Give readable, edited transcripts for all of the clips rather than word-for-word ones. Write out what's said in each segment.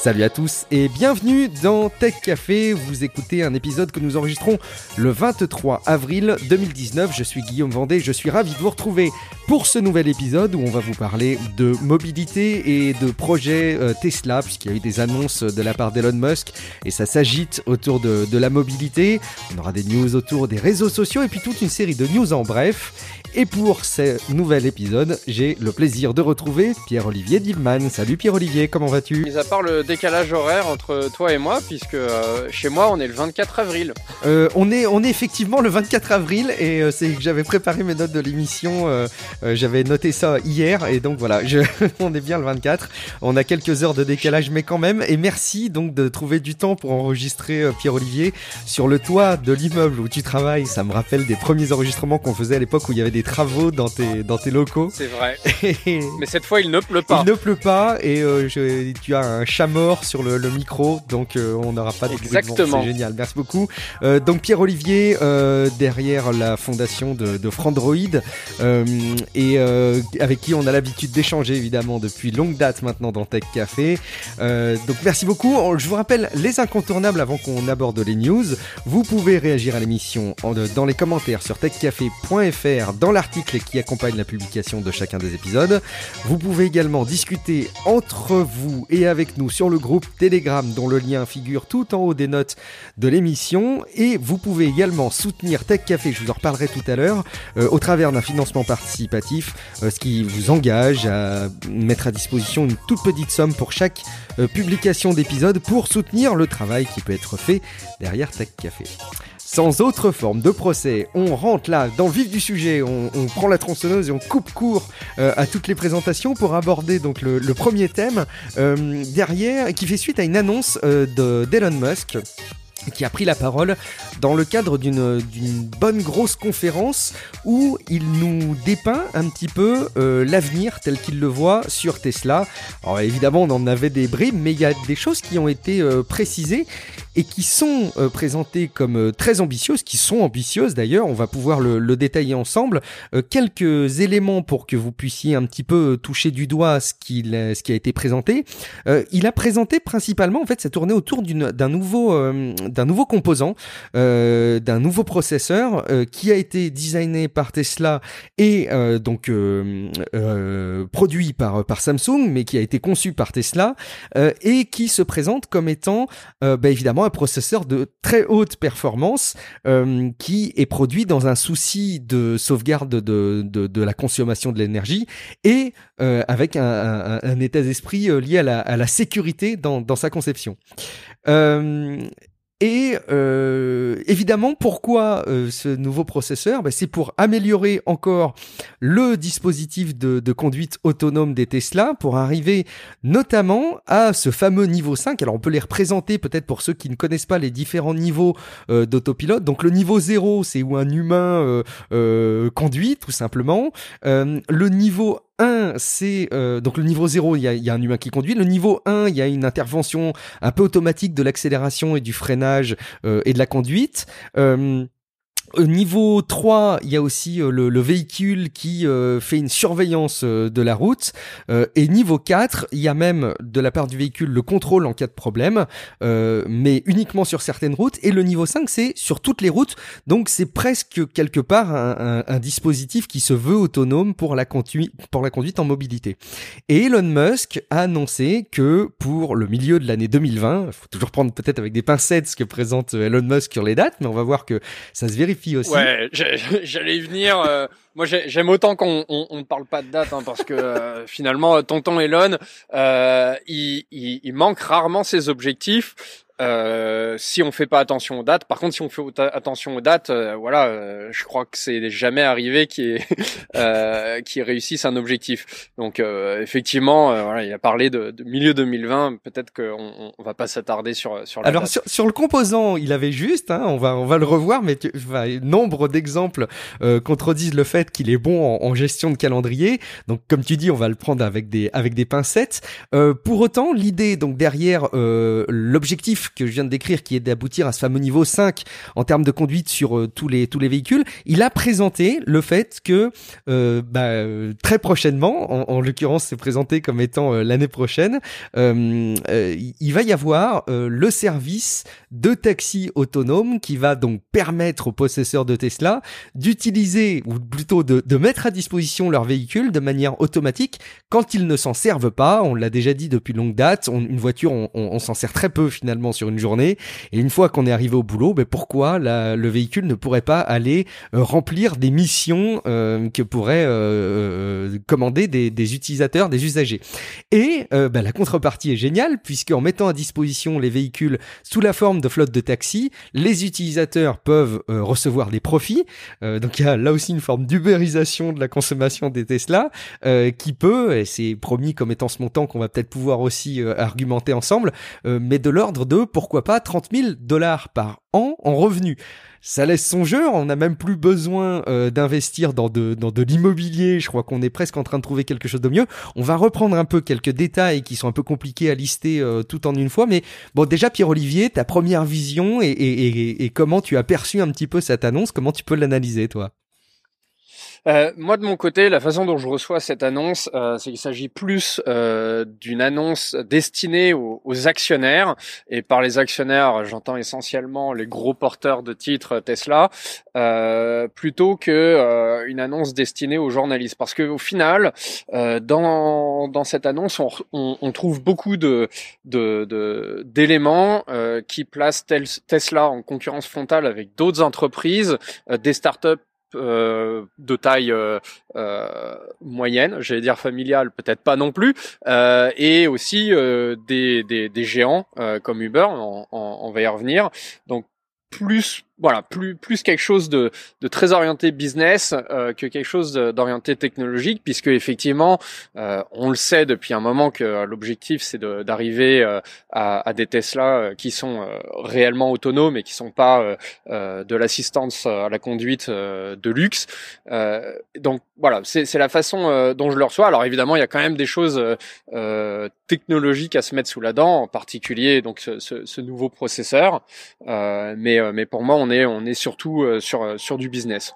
Salut à tous et bienvenue dans Tech Café. Vous écoutez un épisode que nous enregistrons le 23 avril 2019. Je suis Guillaume Vendée, je suis ravi de vous retrouver pour ce nouvel épisode où on va vous parler de mobilité et de projets Tesla, puisqu'il y a eu des annonces de la part d'Elon Musk et ça s'agite autour de la mobilité. On aura des news autour des réseaux sociaux et puis toute une série de news en bref. Et pour ce nouvel épisode, j'ai le plaisir de retrouver Pierre-Olivier Dillman. Salut Pierre-Olivier, comment vas-tu ? Mis à part le décalage horaire entre toi et moi, puisque chez moi on est le 24 avril. On est effectivement le 24 avril et c'est que j'avais préparé mes notes de l'émission, j'avais noté ça hier et donc voilà, on est bien le 24. On a quelques heures de décalage mais quand même, et merci donc de trouver du temps pour enregistrer Pierre-Olivier sur le toit de l'immeuble où tu travailles. Ça me rappelle des premiers enregistrements qu'on faisait à l'époque où il y avait des travaux dans tes locaux. C'est vrai. Mais cette fois il ne pleut pas. Il ne pleut pas et tu as un chat mort sur le micro, donc on n'aura pas de bruit de vent. C'est génial, merci beaucoup. Donc Pierre-Olivier derrière la fondation de Frandroid et avec qui on a l'habitude d'échanger évidemment depuis longue date maintenant dans Tech Café. Donc merci beaucoup. Je vous rappelle les incontournables avant qu'on aborde les news. Vous pouvez réagir à l'émission dans les commentaires sur techcafé.fr dans l'article qui accompagne la publication de chacun des épisodes. Vous pouvez également discuter entre vous et avec nous sur le groupe Telegram dont le lien figure tout en haut des notes de l'émission, et vous pouvez également soutenir Tech Café, je vous en reparlerai tout à l'heure, au travers d'un financement participatif, ce qui vous engage à mettre à disposition une toute petite somme pour chaque publication d'épisode pour soutenir le travail qui peut être fait derrière Tech Café. Sans autre forme de procès, on rentre là dans le vif du sujet, on prend la tronçonneuse et on coupe court à toutes les présentations pour aborder donc le premier thème derrière, qui fait suite à une annonce d'Elon Musk, qui a pris la parole dans le cadre d'une bonne grosse conférence où il nous dépeint un petit peu l'avenir tel qu'il le voit sur Tesla. Alors évidemment on en avait des bribes, mais il y a des choses qui ont été précisées et qui sont présentées comme très ambitieuses, qui sont ambitieuses d'ailleurs, on va pouvoir le détailler ensemble. Quelques éléments pour que vous puissiez un petit peu toucher du doigt ce qui a été présenté. Il a présenté principalement, en fait, ça tournait autour d'un nouveau composant, d'un nouveau processeur qui a été designé par Tesla et donc produit par Samsung, mais qui a été conçu par Tesla et qui se présente comme étant évidemment un processeur de très haute performance qui est produit dans un souci de sauvegarde de la consommation de l'énergie et avec un état d'esprit lié à la sécurité dans sa conception. Et évidemment, pourquoi ce nouveau processeur ? C'est pour améliorer encore le dispositif de conduite autonome des Tesla, pour arriver notamment à ce fameux niveau 5. Alors on peut les représenter peut-être pour ceux qui ne connaissent pas les différents niveaux d'autopilote. Donc le niveau 0, c'est où un humain conduit tout simplement. Le niveau 1, c'est donc le niveau 0, il y a un humain qui conduit. Le niveau 1, il y a une intervention un peu automatique de l'accélération et du freinage et de la conduite. Au niveau 3, il y a aussi le véhicule qui fait une surveillance de la route. Et niveau 4, il y a même de la part du véhicule le contrôle en cas de problème, mais uniquement sur certaines routes. Et le niveau 5, c'est sur toutes les routes. Donc c'est presque quelque part un dispositif qui se veut autonome pour la conduite en mobilité. Et Elon Musk a annoncé que pour le milieu de l'année 2020, il faut toujours prendre peut-être avec des pincettes ce que présente Elon Musk sur les dates, mais on va voir que ça se vérifie aussi. Ouais, j'allais y venir. Moi, j'aime autant qu'on ne parle pas de date, hein, parce que finalement, tonton Elon, il manque rarement ses objectifs. Si on fait pas attention aux dates. Par contre, si on fait attention aux dates, je crois que c'est jamais arrivé qui réussisse un objectif. Donc effectivement, il a parlé de milieu 2020. Peut-être qu'on va pas s'attarder sur la Alors date. sur le composant, il avait juste. On va le revoir, mais nombre d'exemples contredisent le fait qu'il est bon en gestion de calendrier. Donc comme tu dis, on va le prendre avec des pincettes. Pour autant, l'idée donc derrière l'objectif objectif que je viens de décrire, qui est d'aboutir à ce fameux niveau 5 en termes de conduite sur tous les véhicules, il a présenté le fait que très prochainement, en l'occurrence c'est présenté comme étant l'année prochaine, il va y avoir le service de taxi autonome qui va donc permettre aux possesseurs de Tesla d'utiliser, ou plutôt de mettre à disposition leur véhicule de manière automatique quand ils ne s'en servent pas. On l'a déjà dit depuis longue date, une voiture on s'en sert très peu finalement sur une journée, et une fois qu'on est arrivé au boulot, pourquoi le véhicule ne pourrait pas aller remplir des missions que pourraient commander des utilisateurs, des usagers. Et la contrepartie est géniale, puisque en mettant à disposition les véhicules sous la forme de flotte de taxi, les utilisateurs peuvent recevoir des profits. Donc il y a là aussi une forme d'ubérisation de la consommation des Tesla qui peut, et c'est promis comme étant ce montant qu'on va peut-être pouvoir aussi argumenter ensemble, mais de l'ordre de, pourquoi pas, $30,000 par an en revenus. Ça laisse songeur, on n'a même plus besoin d'investir dans de l'immobilier, je crois qu'on est presque en train de trouver quelque chose de mieux. On va reprendre un peu quelques détails qui sont un peu compliqués à lister tout en une fois, mais bon, déjà Pierre-Olivier, ta première vision et comment tu as perçu un petit peu cette annonce, comment tu peux l'analyser toi ? Moi de mon côté, la façon dont je reçois cette annonce, c'est qu'il s'agit plus d'une annonce destinée aux actionnaires, et par les actionnaires, j'entends essentiellement les gros porteurs de titres Tesla, plutôt que une annonce destinée aux journalistes, parce que au final, dans cette annonce, on trouve beaucoup d'éléments qui placent Tesla en concurrence frontale avec d'autres entreprises, des startups de taille moyenne, j'allais dire familiale, peut-être pas non plus, et aussi des géants comme Uber, on va y revenir. Donc plus quelque chose de très orienté business que quelque chose d'orienté technologique, puisque effectivement on le sait depuis un moment que l'objectif c'est d'arriver à des Tesla qui sont réellement autonomes et qui sont pas de l'assistance à la conduite de luxe. Donc voilà, c'est la façon dont je le reçois. Alors évidemment il y a quand même des choses technologiques à se mettre sous la dent, en particulier donc ce nouveau processeur, mais pour moi on est surtout sur du business.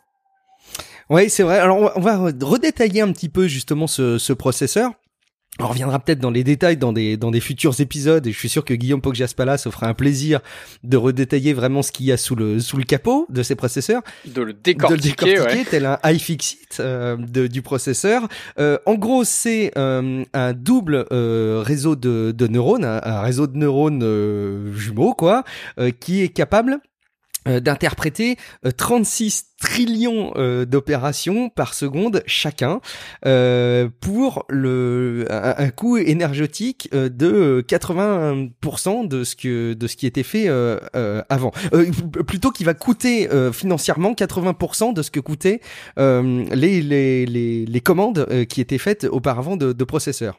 Oui, c'est vrai. Alors on va redétailler un petit peu justement ce processeur. On reviendra peut-être dans les détails dans des futurs épisodes, et je suis sûr que Guillaume Poggiaspala se fera un plaisir de redétailler vraiment ce qu'il y a sous le capot de ces processeurs, de le décortiquer ouais. Tel un iFixit du processeur. En gros, c'est un double réseau de neurones, un réseau de neurones jumeaux quoi, qui est capable d'interpréter 36 trillions d'opérations par seconde chacun, pour un coût énergétique de 80% de ce qui était fait avant. Plutôt qu'il va coûter financièrement 80% de ce que coûtaient les commandes qui étaient faites auparavant de processeurs.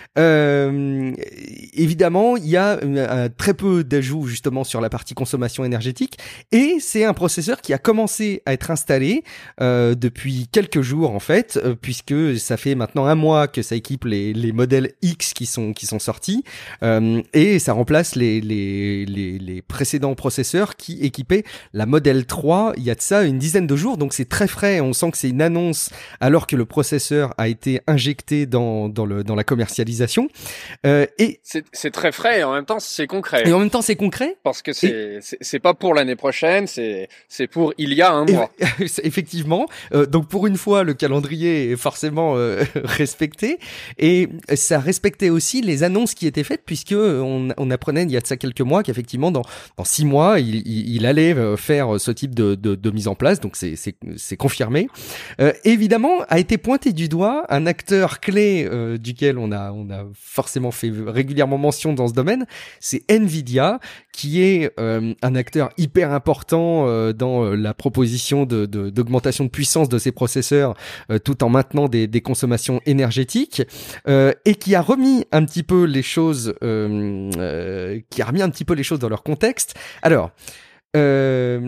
Évidemment, il y a très peu d'ajouts justement sur la partie consommation énergétique, et c'est un processeur qui a commencé à être installé depuis quelques jours en fait, puisque ça fait maintenant un mois que ça équipe les modèles X qui sont sortis, et ça remplace les précédents processeurs qui équipaient la Model 3 il y a de ça une dizaine de jours. Donc c'est très frais, on sent que c'est une annonce alors que le processeur a été injecté dans la commercialisation. Et c'est très frais et en même temps c'est concret. Et en même temps c'est concret parce que c'est pas pour l'année prochaine, c'est pour il y a un mois. Effectivement. Donc pour une fois le calendrier est forcément respecté, et ça respectait aussi les annonces qui étaient faites, puisque on apprenait il y a de ça quelques mois qu'effectivement dans 6 mois il allait faire ce type de mise en place. Donc c'est confirmé. Évidemment a été pointé du doigt un acteur clé duquel on a forcément fait régulièrement mention dans ce domaine, c'est Nvidia, qui est un acteur hyper important dans la proposition d'augmentation de puissance de ces processeurs, tout en maintenant des consommations énergétiques, et qui a remis un petit peu les choses dans leur contexte. Alors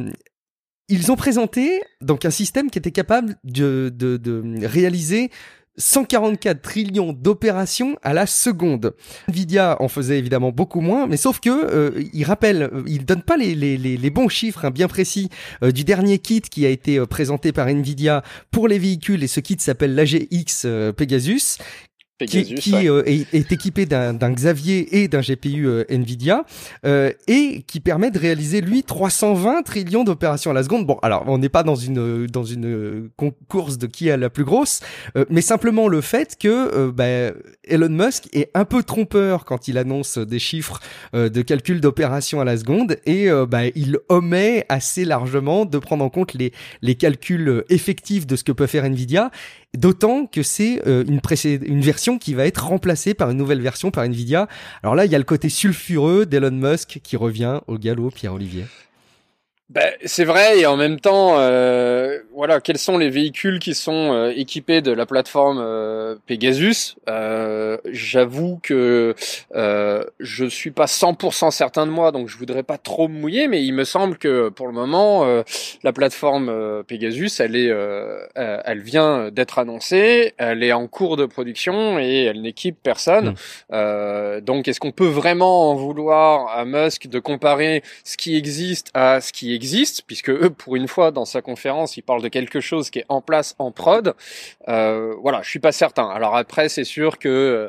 ils ont présenté donc un système qui était capable de réaliser 144 trillions d'opérations à la seconde. Nvidia en faisait évidemment beaucoup moins, mais sauf que il donne pas les bons chiffres bien précis du dernier kit qui a été présenté par Nvidia pour les véhicules, et ce kit s'appelle l'AGX Pegasus. Qui est équipé d'un Xavier et d'un GPU Nvidia et qui permet de réaliser lui 320 trillions d'opérations à la seconde. Bon, alors on n'est pas dans une course de qui a la plus grosse, mais simplement le fait que Elon Musk est un peu trompeur quand il annonce des chiffres de calcul d'opérations à la seconde, et il omet assez largement de prendre en compte les calculs effectifs de ce que peut faire Nvidia. D'autant que c'est une version qui va être remplacée par une nouvelle version par Nvidia. Alors là, il y a le côté sulfureux d'Elon Musk qui revient au galop, Pierre-Olivier. C'est vrai, et en même temps, quels sont les véhicules qui sont équipés de la plateforme Pegasus? J'avoue que je suis pas 100% certain de moi, donc je voudrais pas trop me mouiller, mais il me semble que pour le moment, la plateforme Pegasus, elle vient d'être annoncée, elle est en cours de production et elle n'équipe personne. Donc, est-ce qu'on peut vraiment en vouloir à Musk de comparer ce qui existe à ce qui existe, puisque pour une fois, dans sa conférence, il parle de quelque chose qui est en place, en prod. Je suis pas certain. Alors après, c'est sûr que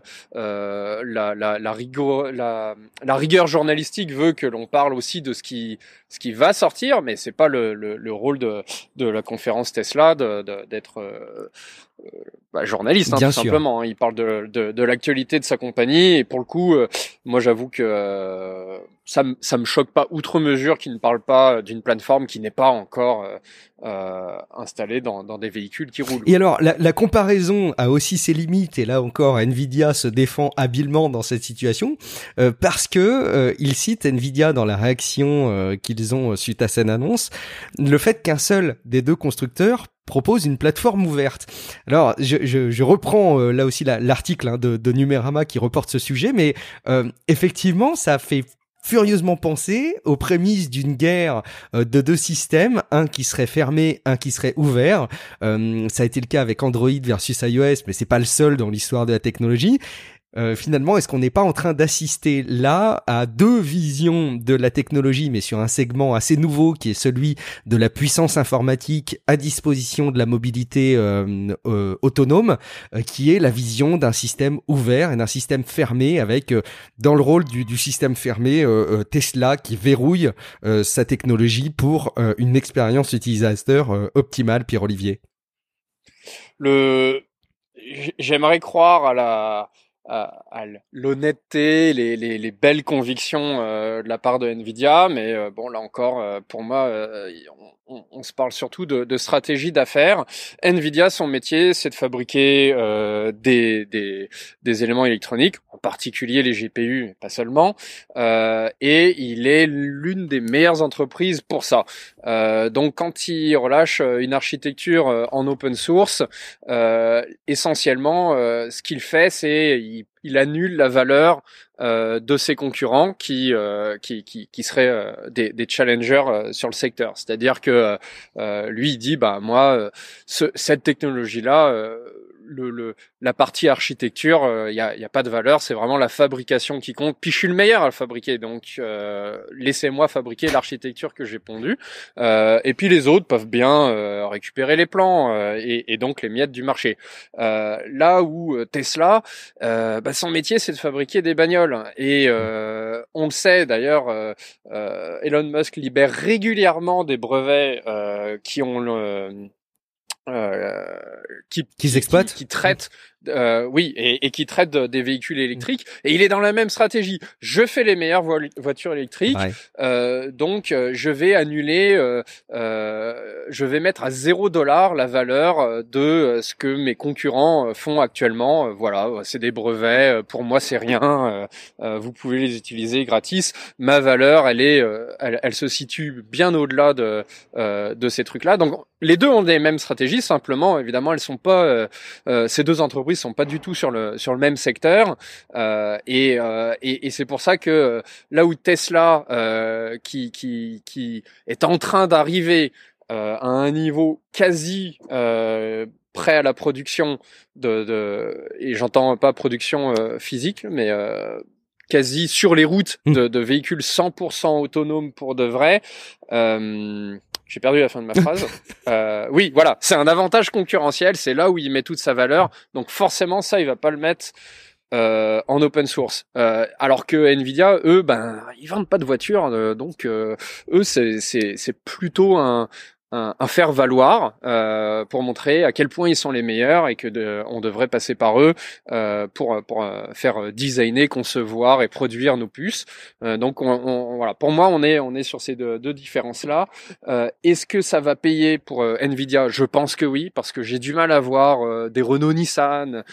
la rigueur journalistique veut que l'on parle aussi de ce qui va sortir, mais c'est pas le rôle de la conférence Tesla d'être journaliste, tout simplement. Il parle de l'actualité de sa compagnie, et pour le coup, moi j'avoue que ça me choque pas outre mesure qu'il ne parle pas d'une plateforme qui n'est pas encore installée dans des véhicules qui roulent. Et alors, la comparaison a aussi ses limites, et là encore, Nvidia se défend habilement dans cette situation, parce que il cite Nvidia dans la réaction qu'ils ont suite à cette annonce, le fait qu'un seul des deux constructeurs propose une plateforme ouverte. Alors, je reprends là aussi l'article de Numérama qui reporte ce sujet, mais effectivement, ça fait furieusement penser aux prémices d'une guerre de deux systèmes, un qui serait fermé, un qui serait ouvert. Ça a été le cas avec Android versus iOS, mais c'est pas le seul dans l'histoire de la technologie. Finalement, est-ce qu'on n'est pas en train d'assister là à deux visions de la technologie, mais sur un segment assez nouveau qui est celui de la puissance informatique à disposition de la mobilité autonome, qui est la vision d'un système ouvert et d'un système fermé, avec dans le rôle du système fermé Tesla qui verrouille sa technologie pour une expérience utilisateur optimale. Pierre-Olivier. J'aimerais croire à l'honnêteté, les belles convictions de la part de Nvidia, mais là encore, pour moi, on se parle surtout de stratégie d'affaires. Nvidia, son métier, c'est de fabriquer des éléments électroniques, en particulier les GPU, mais pas seulement, et il est l'une des meilleures entreprises pour ça. Donc quand il relâche une architecture en open source, essentiellement, ce qu'il fait, c'est il annule la valeur de ses concurrents qui seraient des challengers sur le secteur. C'est-à-dire que lui, il dit cette technologie-là, la partie architecture, il y a pas de valeur, c'est vraiment la fabrication qui compte. Puis je suis le meilleur à le fabriquer, donc laissez-moi fabriquer l'architecture que j'ai pondue. Et puis les autres peuvent bien récupérer les plans et donc les miettes du marché. Là où Tesla, son métier c'est de fabriquer des bagnoles, et on le sait d'ailleurs, Elon Musk libère régulièrement des brevets qui traitent et qui traite des véhicules électriques, et il est dans la même stratégie. Je fais les meilleures voitures électriques, donc je vais annuler, je vais mettre à $0 la valeur de ce que mes concurrents font actuellement. Voilà, c'est des brevets, pour moi c'est rien, vous pouvez les utiliser gratis. Ma valeur, elle se situe bien au-delà de ces trucs-là. Donc les deux ont les mêmes stratégies, simplement évidemment elles sont pas, ces deux entreprises sont pas du tout sur le même secteur, et c'est pour ça que là où Tesla qui est en train d'arriver à un niveau quasi prêts à la production et j'entends pas production physique, mais quasi sur les routes de véhicules 100% autonomes pour de vrai. J'ai perdu la fin de ma phrase. Oui, voilà, c'est un avantage concurrentiel, c'est là où il met toute sa valeur. Donc forcément, ça, il va pas le mettre en open source. Alors que Nvidia, eux, ils vendent pas de voitures, donc eux, c'est plutôt un faire valoir pour montrer à quel point ils sont les meilleurs et que on devrait passer par eux pour faire designer, concevoir et produire nos puces. Donc voilà, pour moi on est sur ces deux différences là. Est-ce que ça va payer pour Nvidia? Je pense que oui, parce que j'ai du mal à voir des Renault Nissan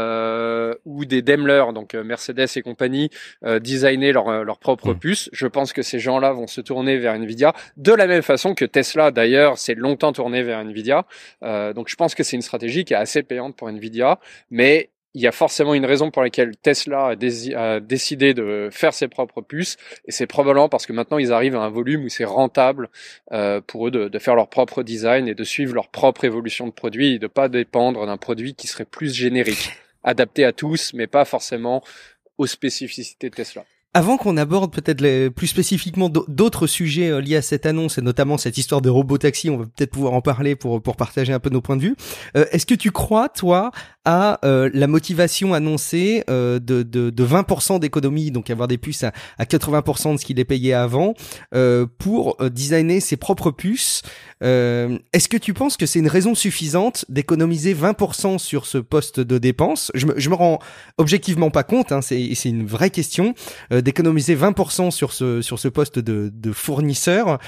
ou des Daimler, donc Mercedes et compagnie, designer leur propre puce. Je pense que ces gens-là vont se tourner vers Nvidia de la même façon que Tesla d'ailleurs c'est longtemps tourné vers Nvidia. Donc je pense que c'est une stratégie qui est assez payante pour Nvidia, mais il y a forcément une raison pour laquelle Tesla a décidé de faire ses propres puces, et c'est probablement parce que maintenant ils arrivent à un volume où c'est rentable pour eux de faire leur propre design et de suivre leur propre évolution de produit et de pas dépendre d'un produit qui serait plus générique, adapté à tous, mais pas forcément aux spécificités de Tesla. Avant qu'on aborde peut-être plus spécifiquement d'autres sujets liés à cette annonce et notamment cette histoire de robotaxi, on va peut-être pouvoir en parler pour partager un peu nos points de vue. Est-ce que tu crois, toi, à la motivation annoncée de 20% d'économie, donc avoir des puces à 80% de ce qu'il est payé avant, pour designer ses propres puces? Est-ce que tu penses que c'est une raison suffisante d'économiser 20% sur ce poste de dépense? Je me rends objectivement pas compte, hein, c'est une vraie question. D'économiser 20% sur ce poste de fournisseur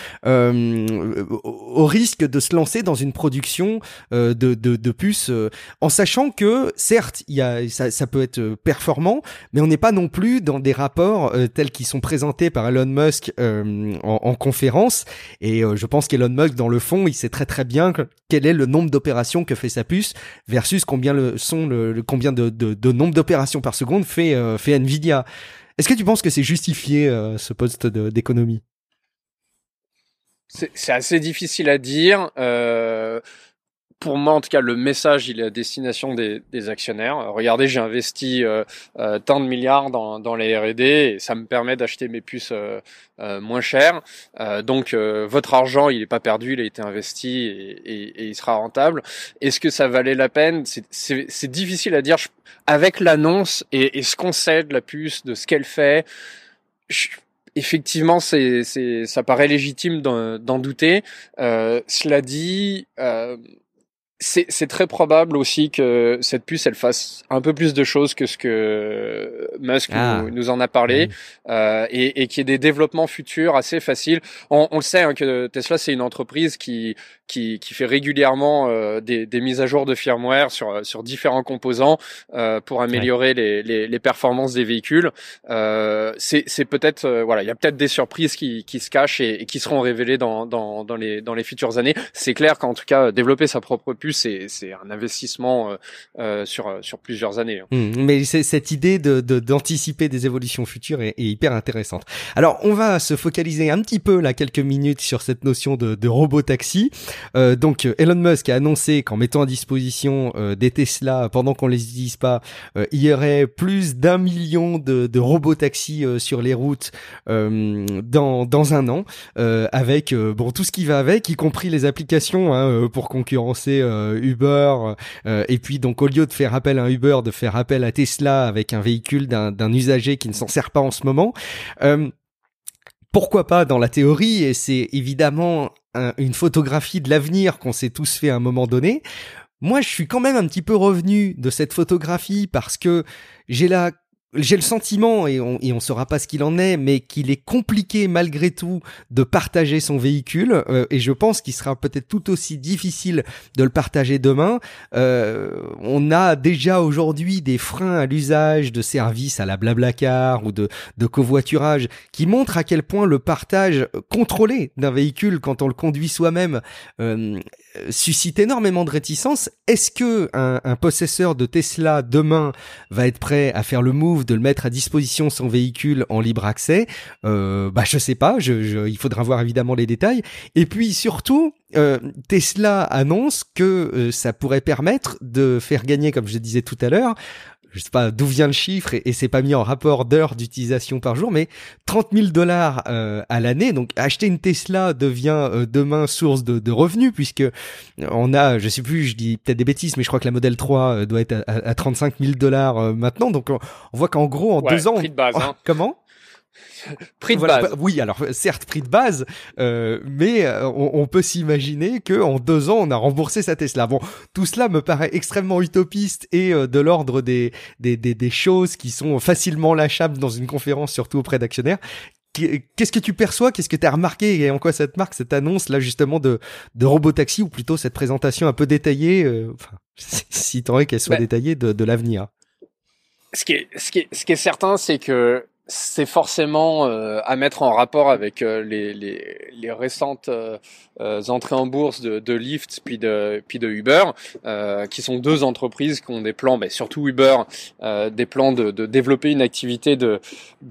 au risque de se lancer dans une production de puces en sachant que certes ça peut être performant, mais on n'est pas non plus dans des rapports tels qu'ils sont présentés par Elon Musk en conférence, et je pense qu'Elon Musk dans le fond il sait très très bien quel est le nombre d'opérations que fait sa puce versus combien de nombre d'opérations par seconde fait Nvidia. Est-ce que tu penses que c'est justifié ce poste d'économie? C'est assez difficile à dire. Pour moi, en tout cas, le message, il est à destination des actionnaires. Regardez, j'ai investi tant de milliards dans les R&D et ça me permet d'acheter mes puces moins chères. Donc, votre argent, il est pas perdu, il a été investi et il sera rentable. Est-ce que ça valait la peine? C'est difficile à dire. Avec l'annonce et ce qu'on sait de la puce, de ce qu'elle fait, effectivement, ça paraît légitime d'en douter. Cela dit, c'est très probable aussi que cette puce, elle fasse un peu plus de choses que ce que Musk nous en a parlé, et qu'il y ait des développements futurs assez faciles. On le sait, hein, que Tesla, c'est une entreprise qui fait régulièrement des mises à jour de firmware sur différents composants pour améliorer les performances des véhicules. C'est peut-être voilà, il y a peut-être des surprises qui se cachent et qui seront révélées dans les futures années. C'est clair qu'en tout cas, développer sa propre puce, c'est un investissement sur plusieurs années. Mais cette idée d'anticiper des évolutions futures est hyper intéressante. Alors, on va se focaliser un petit peu là quelques minutes sur cette notion de robotaxi. Donc, Elon Musk a annoncé qu'en mettant à disposition des Tesla pendant qu'on les utilise pas, il y aurait plus d'1 million de robotaxis sur les routes dans un an, avec tout ce qui va avec, y compris les applications pour concurrencer Uber, et puis donc au lieu de faire appel à un Uber, de faire appel à Tesla avec un véhicule d'un usager qui ne s'en sert pas en ce moment. Pourquoi pas dans la théorie, et c'est évidemment une photographie de l'avenir qu'on s'est tous fait à un moment donné. Moi, je suis quand même un petit peu revenu de cette photographie parce que j'ai le sentiment, et on saura pas ce qu'il en est, mais qu'il est compliqué malgré tout de partager son véhicule, et je pense qu'il sera peut-être tout aussi difficile de le partager demain. On a déjà aujourd'hui des freins à l'usage de services à la Blablacar ou de covoiturage qui montrent à quel point le partage contrôlé d'un véhicule quand on le conduit soi-même suscite énormément de réticence. Est-ce que un possesseur de Tesla demain va être prêt à faire le move trouve de le mettre à disposition son véhicule en libre accès, je sais pas, il faudra voir évidemment les détails. Et puis surtout, Tesla annonce que ça pourrait permettre de faire gagner, comme je disais tout à l'heure, je sais pas d'où vient le chiffre et c'est pas mis en rapport d'heures d'utilisation par jour, mais $30,000 à l'année. Donc acheter une Tesla devient demain source de revenus, puisque on a, je sais plus, je dis peut-être des bêtises, mais je crois que la Model 3 doit être à $35,000 maintenant. Donc on voit qu'en gros en 2 ans, prix de base, hein. Comment? Prix de base. Oui, alors certes prix de base, mais on peut s'imaginer que en 2 ans on a remboursé sa Tesla. Bon, tout cela me paraît extrêmement utopiste et de l'ordre des choses qui sont facilement lâchables dans une conférence, surtout auprès d'actionnaires. Qu'est-ce que tu perçois, qu'est-ce que tu as remarqué et en quoi ça te marque cette annonce là justement de robotaxi, ou plutôt cette présentation un peu détaillée, si t'aurais qu'elle soit détaillée de l'avenir. Ce qui est certain, c'est que c'est forcément à mettre en rapport avec les récentes entrées en bourse de Lyft puis de Uber, qui sont 2 entreprises qui ont des plans, surtout Uber, des plans de développer une activité de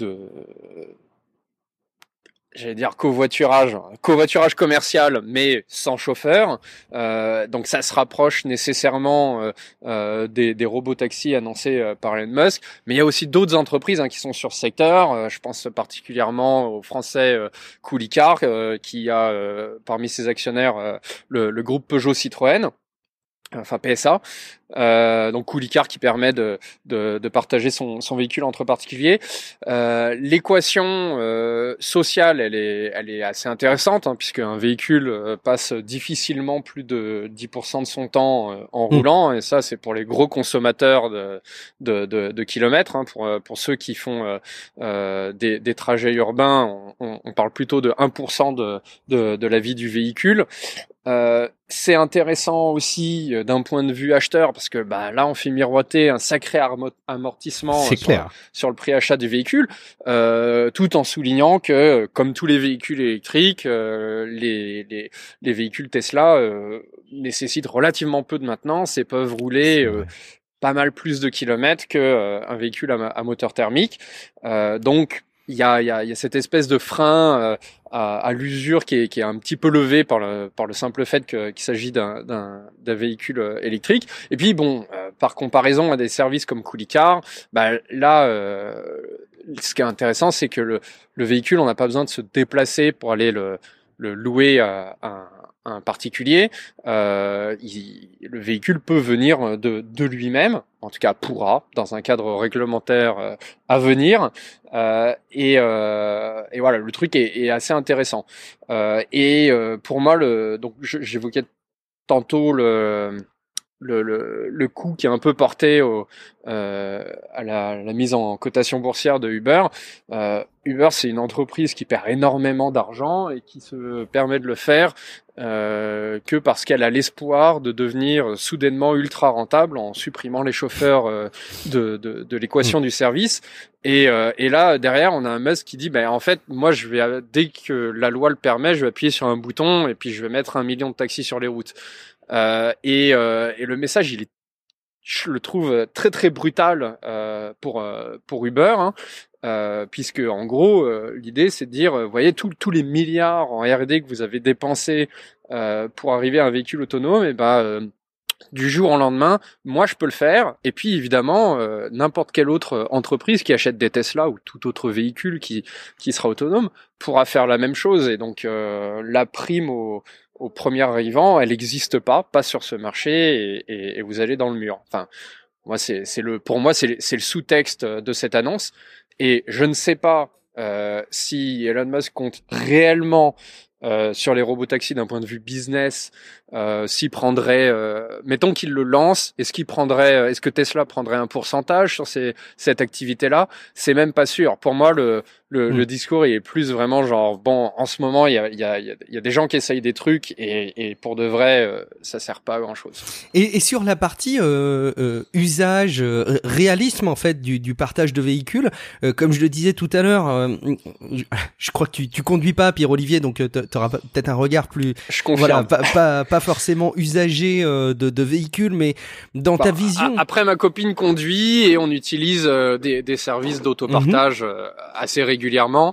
j'allais dire covoiturage commercial, mais sans chauffeur. Donc ça se rapproche nécessairement des robotaxis annoncés par Elon Musk. Mais il y a aussi d'autres entreprises qui sont sur ce secteur. Je pense particulièrement au français Coulicar, qui a parmi ses actionnaires le groupe Peugeot Citroën. Enfin PSA, donc Coulicar qui permet de partager son véhicule entre particuliers. L'équation sociale, elle est assez intéressante, puisque un véhicule passe difficilement plus de 10% de son temps en roulant, et ça c'est pour les gros consommateurs de kilomètres. Pour ceux qui font des trajets urbains, on parle plutôt de 1% de la vie du véhicule. C'est intéressant aussi d'un point de vue acheteur, parce que là on fait miroiter un sacré amortissement sur le prix achat du véhicule, tout en soulignant que comme tous les véhicules électriques, les véhicules Tesla nécessitent relativement peu de maintenance et peuvent rouler pas mal plus de kilomètres qu'un véhicule à moteur thermique. Donc il y a cette espèce de frein à l'usure qui est un petit peu levé par le simple fait qu'il s'agit d'un véhicule électrique. Et puis par comparaison à des services comme Coulicar, là ce qui est intéressant, c'est que le véhicule, on n'a pas besoin de se déplacer pour aller le louer à un particulier. Le véhicule peut venir de lui-même, en tout cas pourra, dans un cadre réglementaire à venir. Et voilà, le truc est assez intéressant. Pour moi, donc j'évoquais tantôt le coût qui est un peu porté à la mise en cotation boursière de Uber. Uber, c'est une entreprise qui perd énormément d'argent et qui se permet de le faire que parce qu'elle a l'espoir de devenir soudainement ultra rentable en supprimant les chauffeurs de l'équation du service. Et là, derrière, on a un Musk qui dit, en fait, moi, dès que la loi le permet, je vais appuyer sur un bouton et puis je vais mettre 1 million de taxis sur les routes. Et le message, je le trouve très très brutal pour Uber, puisque en gros l'idée c'est de dire, voyez tous les milliards en R&D que vous avez dépensés pour arriver à un véhicule autonome, et du jour au lendemain, moi je peux le faire. Et puis évidemment, n'importe quelle autre entreprise qui achète des Tesla ou tout autre véhicule qui sera autonome pourra faire la même chose. Et donc la prime au premier arrivant, elle n'existe pas sur ce marché, et vous allez dans le mur. Enfin, moi pour moi c'est le sous-texte de cette annonce, et je ne sais pas si Elon Musk compte réellement sur les robotaxis d'un point de vue business, s'il prendrait, mettons qu'il le lance, est-ce que Tesla prendrait un pourcentage sur cette activité-là? C'est même pas sûr. Pour moi, le discours il est plus vraiment genre, en ce moment il y a des gens qui essayent des trucs, et pour de vrai ça sert pas à grand chose. Et sur la partie usage, réalisme en fait du partage de véhicules, comme je le disais tout à l'heure, je crois que tu conduis pas, Pierre-Olivier, donc t'auras peut-être un regard plus, je confirme. Voilà, pas forcément usager de véhicules, mais dans ta vision. Après, ma copine conduit et on utilise des services d'autopartage assez régulièrement.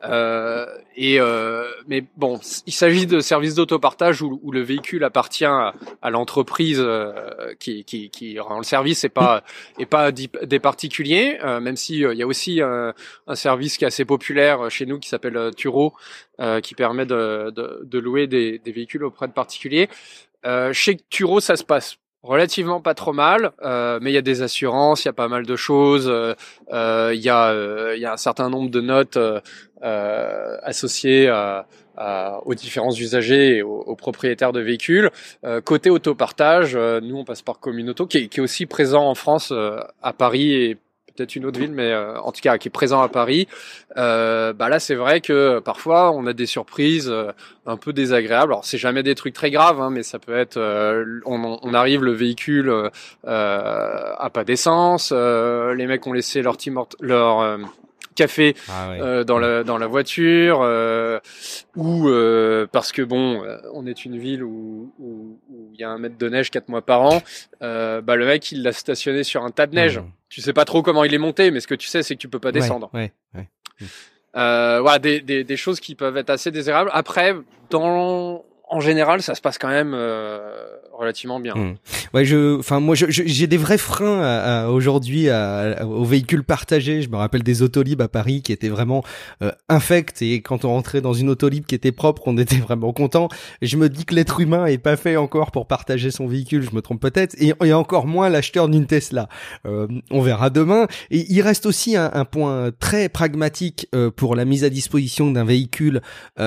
Mais bon, il s'agit de services d'autopartage où le véhicule appartient à l'entreprise qui rend le service et pas des particuliers. Même si il y a aussi un service qui est assez populaire chez nous qui s'appelle Turo, qui permet de louer des véhicules auprès de particuliers. Chez Turo, ça se passe relativement pas trop mal, mais il y a des assurances, il y a pas mal de choses, il y a un certain nombre de notes associées aux différents usagers et aux propriétaires de véhicules. Côté autopartage, nous on passe par Communauto, qui est aussi présent en France, à Paris et peut-être une autre ville, mais en tout cas qui est présent à Paris. Là c'est vrai que parfois on a des surprises un peu désagréables. Alors c'est jamais des trucs très graves, hein, mais ça peut être on arrive, le véhicule a pas d'essence, les mecs ont laissé leur café dans la voiture, ou parce que on est une ville où il y a 1 mètre de neige 4 mois par an, le mec il l'a stationné sur un tas de neige. Tu sais pas trop comment il est monté, mais ce que tu sais c'est que tu peux pas descendre. Voilà, des choses qui peuvent être assez désirables. Après, en général, ça se passe quand même relativement bien. Ouais, moi, j'ai des vrais freins aujourd'hui aux véhicules partagés. Je me rappelle des Autolib à Paris qui étaient vraiment infects, et quand on rentrait dans une Autolib qui était propre, on était vraiment content. Je me dis que l'être humain est pas fait encore pour partager son véhicule. Je me trompe peut-être, et encore moins l'acheteur d'une Tesla. On verra demain. Et il reste aussi un point très pragmatique pour la mise à disposition d'un véhicule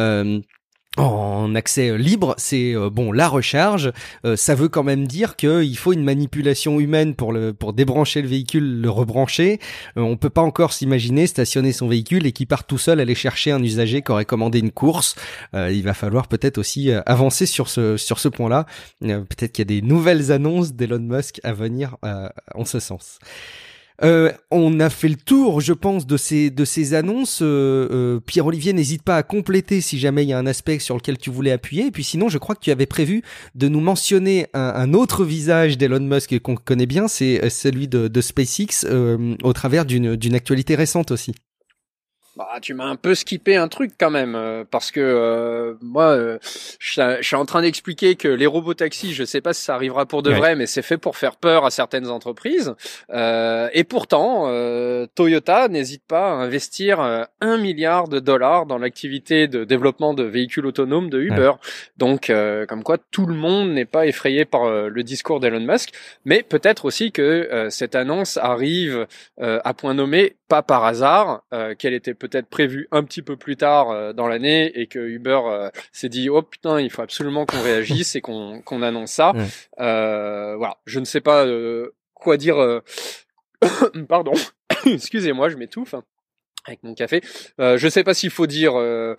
en accès libre, c'est la recharge. Ça veut quand même dire qu'il faut une manipulation humaine pour débrancher le véhicule, le rebrancher. On peut pas encore s'imaginer stationner son véhicule et qu'il part tout seul aller chercher un usager qui aurait commandé une course. Il va falloir peut-être aussi avancer sur ce point-là. Peut-être qu'il y a des nouvelles annonces d'Elon Musk à venir en ce sens. On a fait le tour, je pense, de ces annonces. Pierre-Olivier, n'hésite pas à compléter si jamais il y a un aspect sur lequel tu voulais appuyer. Et puis sinon, je crois que tu avais prévu de nous mentionner un autre visage d'Elon Musk qu'on connaît bien, c'est celui de SpaceX, au travers d'une actualité récente aussi. Tu m'as un peu skippé un truc quand même, parce que moi, je suis en train d'expliquer que les robotaxis, je sais pas si ça arrivera pour de vrai, mais c'est fait pour faire peur à certaines entreprises. Et pourtant, Toyota n'hésite pas à investir $1 milliard dans l'activité de développement de véhicules autonomes de Uber. Donc, comme quoi, tout le monde n'est pas effrayé par le discours d'Elon Musk, mais peut-être aussi que cette annonce arrive à point nommé, pas par hasard, qu'elle était peut-être prévue un petit peu plus tard dans l'année, et que Uber s'est dit oh putain, il faut absolument qu'on réagisse et qu'on annonce ça. Voilà, je ne sais pas quoi dire. Pardon, excusez-moi, je m'étouffe avec mon café. Je sais pas s'il faut dire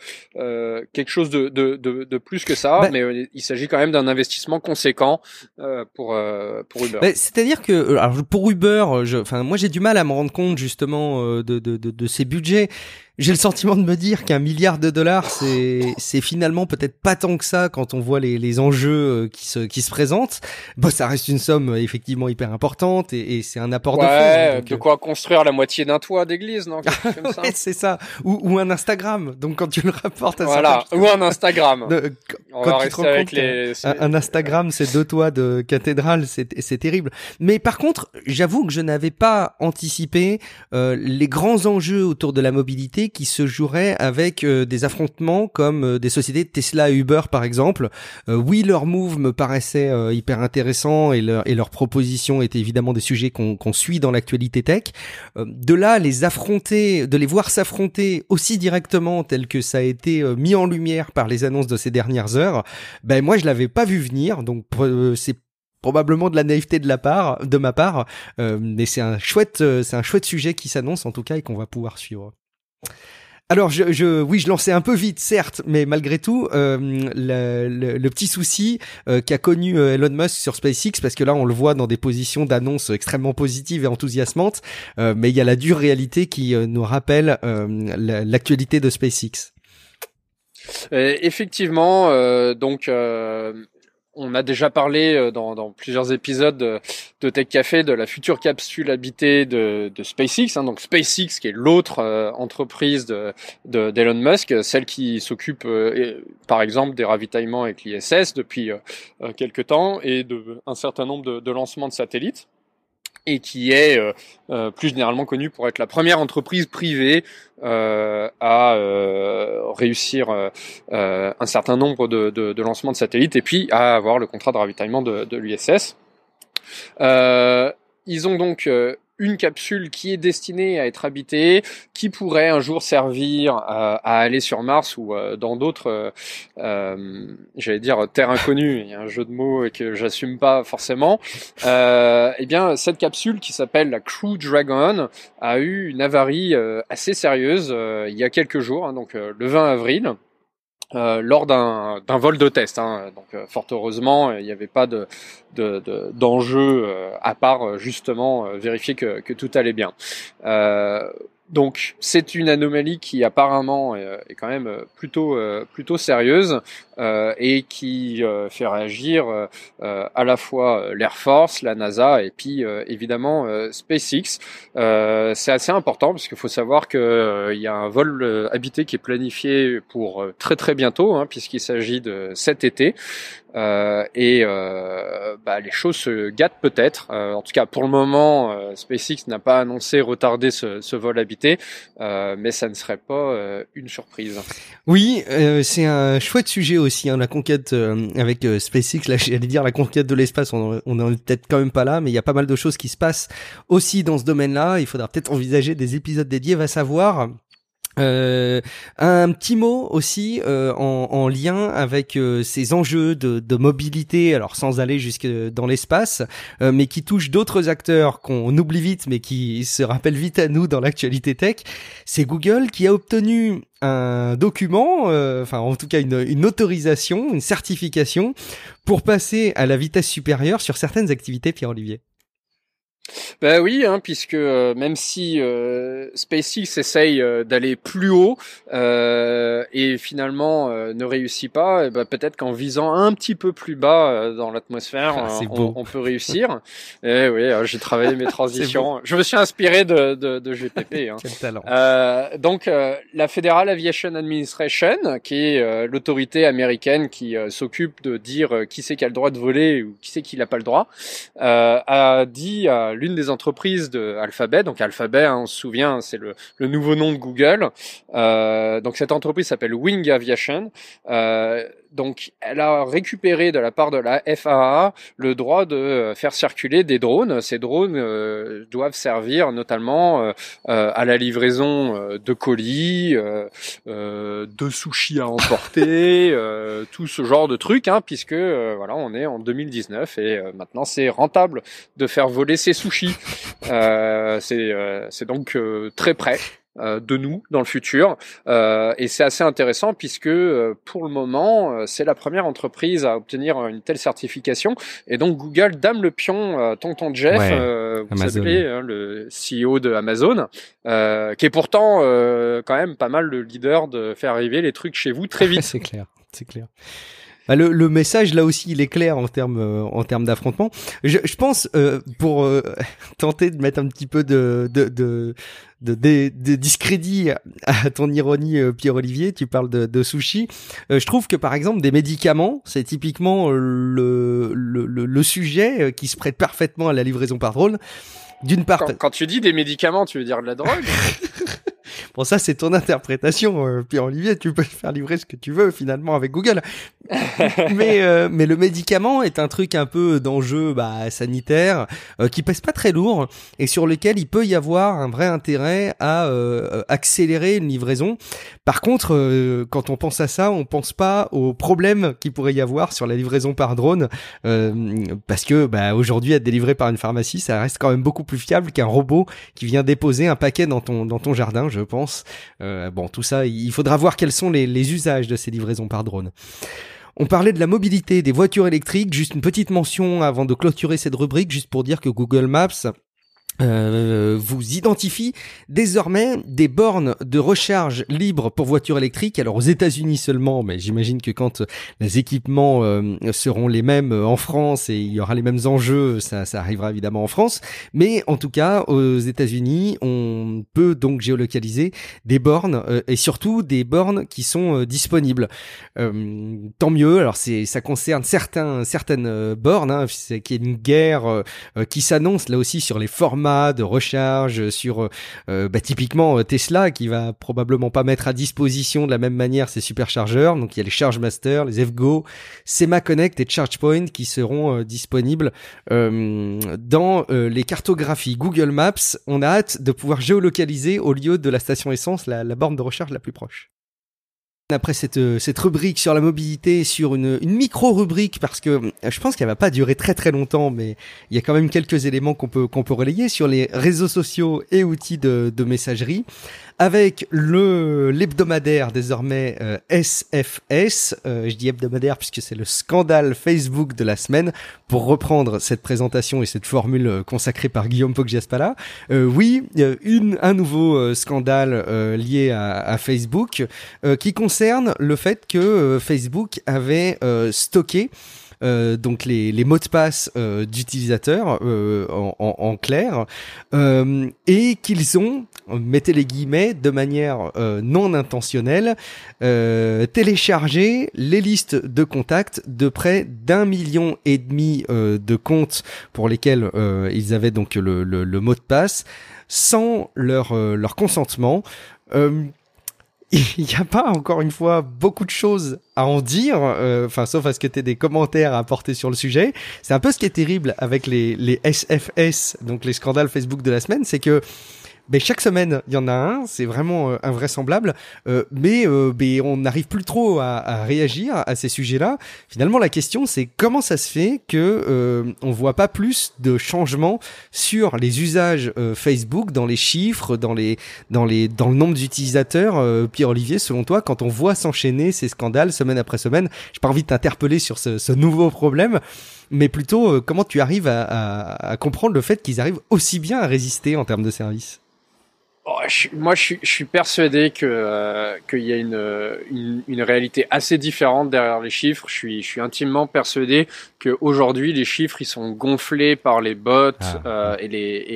quelque chose de plus que ça, mais il s'agit quand même d'un investissement conséquent pour Uber. C'est-à-dire que alors pour Uber, moi j'ai du mal à me rendre compte justement de ces budgets. J'ai le sentiment de me dire qu$1 milliard, c'est finalement peut-être pas tant que ça quand on voit les enjeux qui se présentent. Ça reste une somme effectivement hyper importante, et c'est un apport de fonds. De quoi construire la moitié d'un toit d'église, non? Comme ça. C'est ça. Ou un Instagram. Donc quand tu le rapportes à ça. Ou un Instagram. Quand tu te rends compte un Instagram, c'est 2 toits de cathédrale, c'est terrible. Mais par contre, j'avoue que je n'avais pas anticipé les grands enjeux autour de la mobilité qui se joueraient avec des affrontements comme des sociétés Tesla et Uber par exemple. Oui, leur move me paraissait hyper intéressant, et leur proposition était évidemment des sujets qu'on suit dans l'actualité tech. De là, de les voir s'affronter aussi directement tel que ça a été mis en lumière par les annonces de ces dernières heures, moi je l'avais pas vu venir, donc c'est probablement de la naïveté de ma part, mais c'est un chouette sujet qui s'annonce en tout cas et qu'on va pouvoir suivre. Alors je lançais un peu vite certes, mais malgré tout le petit souci qu'a connu Elon Musk sur SpaceX, parce que là on le voit dans des positions d'annonce extrêmement positives et enthousiasmantes, mais il y a la dure réalité qui nous rappelle l'actualité de SpaceX. Effectivement, donc on a déjà parlé dans plusieurs épisodes de Tech Café de la future capsule habitée de SpaceX. Donc SpaceX, qui est l'autre entreprise d'Elon Musk, celle qui s'occupe, par exemple, des ravitaillements avec l'ISS depuis quelque temps et un certain nombre de lancements de satellites. Et qui est plus généralement connue pour être la première entreprise privée à réussir un certain nombre de lancements de satellites et puis à avoir le contrat de ravitaillement de l'ISS. Ils ont donc une capsule qui est destinée à être habitée, qui pourrait un jour servir à aller sur Mars ou dans d'autres, j'allais dire terres inconnues. Il y a un jeu de mots que j'assume pas forcément. Eh bien, cette capsule qui s'appelle la Crew Dragon a eu une avarie assez sérieuse il y a quelques jours, donc le 20 avril. Lors d'un vol de test, donc fort heureusement il n'y avait pas d'enjeu à part justement vérifier que tout allait bien. Donc c'est une anomalie qui apparemment est quand même plutôt sérieuse et qui fait réagir à la fois l'Air Force, la NASA et puis évidemment SpaceX. C'est assez important parce qu'il faut savoir que il y a un vol habité qui est planifié pour très très bientôt, puisqu'il s'agit de cet été. Les choses se gâtent peut-être. En tout cas, pour le moment, SpaceX n'a pas annoncé retarder ce vol habité, mais ça ne serait pas une surprise. Oui, c'est un chouette sujet aussi, la conquête avec SpaceX. Là, j'allais dire la conquête de l'espace. On en est peut-être quand même pas là, mais il y a pas mal de choses qui se passent aussi dans ce domaine-là. Il faudra peut-être envisager des épisodes dédiés, va savoir. Un petit mot aussi en lien avec ces enjeux de mobilité, alors sans aller jusque dans l'espace, mais qui touchent d'autres acteurs qu'on oublie vite mais qui se rappellent vite à nous dans l'actualité tech. C'est Google qui a obtenu un document, en tout cas une autorisation, une certification pour passer à la vitesse supérieure sur certaines activités, Pierre-Olivier. Ben oui, puisque même si SpaceX essaye d'aller plus haut et finalement ne réussit pas, peut-être qu'en visant un petit peu plus bas dans l'atmosphère, on peut réussir. Et oui, j'ai travaillé mes transitions. Je me suis inspiré de GPP. Quel talent. Donc la Federal Aviation Administration, qui est l'autorité américaine qui s'occupe de dire qui c'est qui a le droit de voler ou qui c'est qui n'a pas le droit, a dit à l'une des entreprises de Alphabet, donc Alphabet, on se souvient, c'est le nouveau nom de Google. Donc cette entreprise s'appelle Wing Aviation. Donc elle a récupéré de la part de la FAA le droit de faire circuler des drones. Ces drones doivent servir notamment à la livraison de colis, de sushis à emporter, tout ce genre de trucs, puisque on est en 2019 et maintenant c'est rentable de faire voler ses sushis. C'est donc très près de nous dans le futur, et c'est assez intéressant puisque pour le moment c'est la première entreprise à obtenir une telle certification, et donc Google dame le pion, tonton Jeff, vous savez, le CEO de Amazon, qui est pourtant quand même pas mal le leader de faire arriver les trucs chez vous très vite. C'est clair. Le message là aussi il est clair en termes d'affrontement. Je pense pour tenter de mettre un petit peu de discrédit à ton ironie, Pierre-Olivier, tu parles de sushi. Je trouve que par exemple des médicaments, c'est typiquement le sujet qui se prête parfaitement à la livraison par drone. D'une part, quand tu dis des médicaments, tu veux dire de la drogue? Bon, ça, c'est ton interprétation, Pierre-Olivier. Tu peux faire livrer ce que tu veux, finalement, avec Google. mais le médicament est un truc un peu d'enjeu, sanitaire, qui pèse pas très lourd et sur lequel il peut y avoir un vrai intérêt à accélérer une livraison. Par contre, quand on pense à ça, on pense pas aux problèmes qu'il pourrait y avoir sur la livraison par drone, parce que, aujourd'hui, être délivré par une pharmacie, ça reste quand même beaucoup plus fiable qu'un robot qui vient déposer un paquet dans ton jardin, je pense. Tout ça, il faudra voir quels sont les usages de ces livraisons par drone. On parlait de la mobilité, des voitures électriques. Juste une petite mention avant de clôturer cette rubrique, juste pour dire que Google Maps vous identifie désormais des bornes de recharge libres pour voitures électriques. Alors aux États-Unis seulement, mais j'imagine que quand les équipements seront les mêmes en France et il y aura les mêmes enjeux, ça arrivera évidemment en France. Mais en tout cas, aux États-Unis, on peut donc géolocaliser des bornes et surtout des bornes qui sont disponibles. Tant mieux. Alors ça concerne certaines bornes, hein, c'est qu'il y a une guerre qui s'annonce là aussi sur les formats de recharge, sur typiquement Tesla qui va probablement pas mettre à disposition de la même manière ses superchargeurs. Donc il y a les ChargeMaster, les FGO, SemaConnect et ChargePoint qui seront disponibles dans les cartographies Google Maps. On a hâte de pouvoir géolocaliser au lieu de la station essence la borne de recharge la plus proche. Après cette rubrique sur la mobilité, sur une micro-rubrique, parce que je pense qu'elle va pas durer très très longtemps, mais il y a quand même quelques éléments qu'on peut relayer sur les réseaux sociaux et outils de messagerie, avec l'hebdomadaire désormais SFS. Je dis hebdomadaire puisque c'est le scandale Facebook de la semaine, pour reprendre cette présentation et cette formule consacrée par Guillaume Poggiaspala. Oui, un nouveau scandale lié à Facebook qui concerne le fait que Facebook avait stocké donc les mots de passe d'utilisateurs en clair, et qu'ils ont, mettez les guillemets, de manière non intentionnelle, téléchargé les listes de contacts de près d'1,5 million de comptes pour lesquels ils avaient donc le mot de passe sans leur consentement. Il n'y a pas, encore une fois, beaucoup de choses à en dire, sauf à ce que tu aies des commentaires à apporter sur le sujet. C'est un peu ce qui est terrible avec les SFS, donc les scandales Facebook de la semaine, c'est que chaque semaine, il y en a un, c'est vraiment invraisemblable, mais on n'arrive plus trop à réagir à ces sujets-là. Finalement, la question, c'est comment ça se fait que on voit pas plus de changements sur les usages Facebook, dans les chiffres, dans le nombre d'utilisateurs. Pierre-Olivier, selon toi, quand on voit s'enchaîner ces scandales semaine après semaine, j'ai pas envie de t'interpeller sur ce nouveau problème, mais plutôt comment tu arrives à comprendre le fait qu'ils arrivent aussi bien à résister en termes de services? Je suis persuadé qu'il y a une réalité assez différente derrière les chiffres. Je suis intimement persuadé qu'aujourd'hui les chiffres ils sont gonflés par les bots et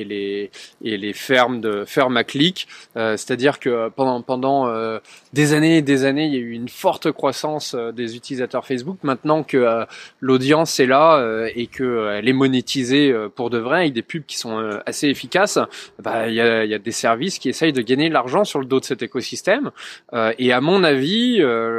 les fermes à clics. C'est-à-dire que pendant des années et des années, il y a eu une forte croissance des utilisateurs Facebook. Maintenant que l'audience est là et que elle est monétisée pour de vrai, avec des pubs qui sont assez efficaces, il y a des services qui essayent de gagner de l'argent sur le dos de cet écosystème. Et à mon avis,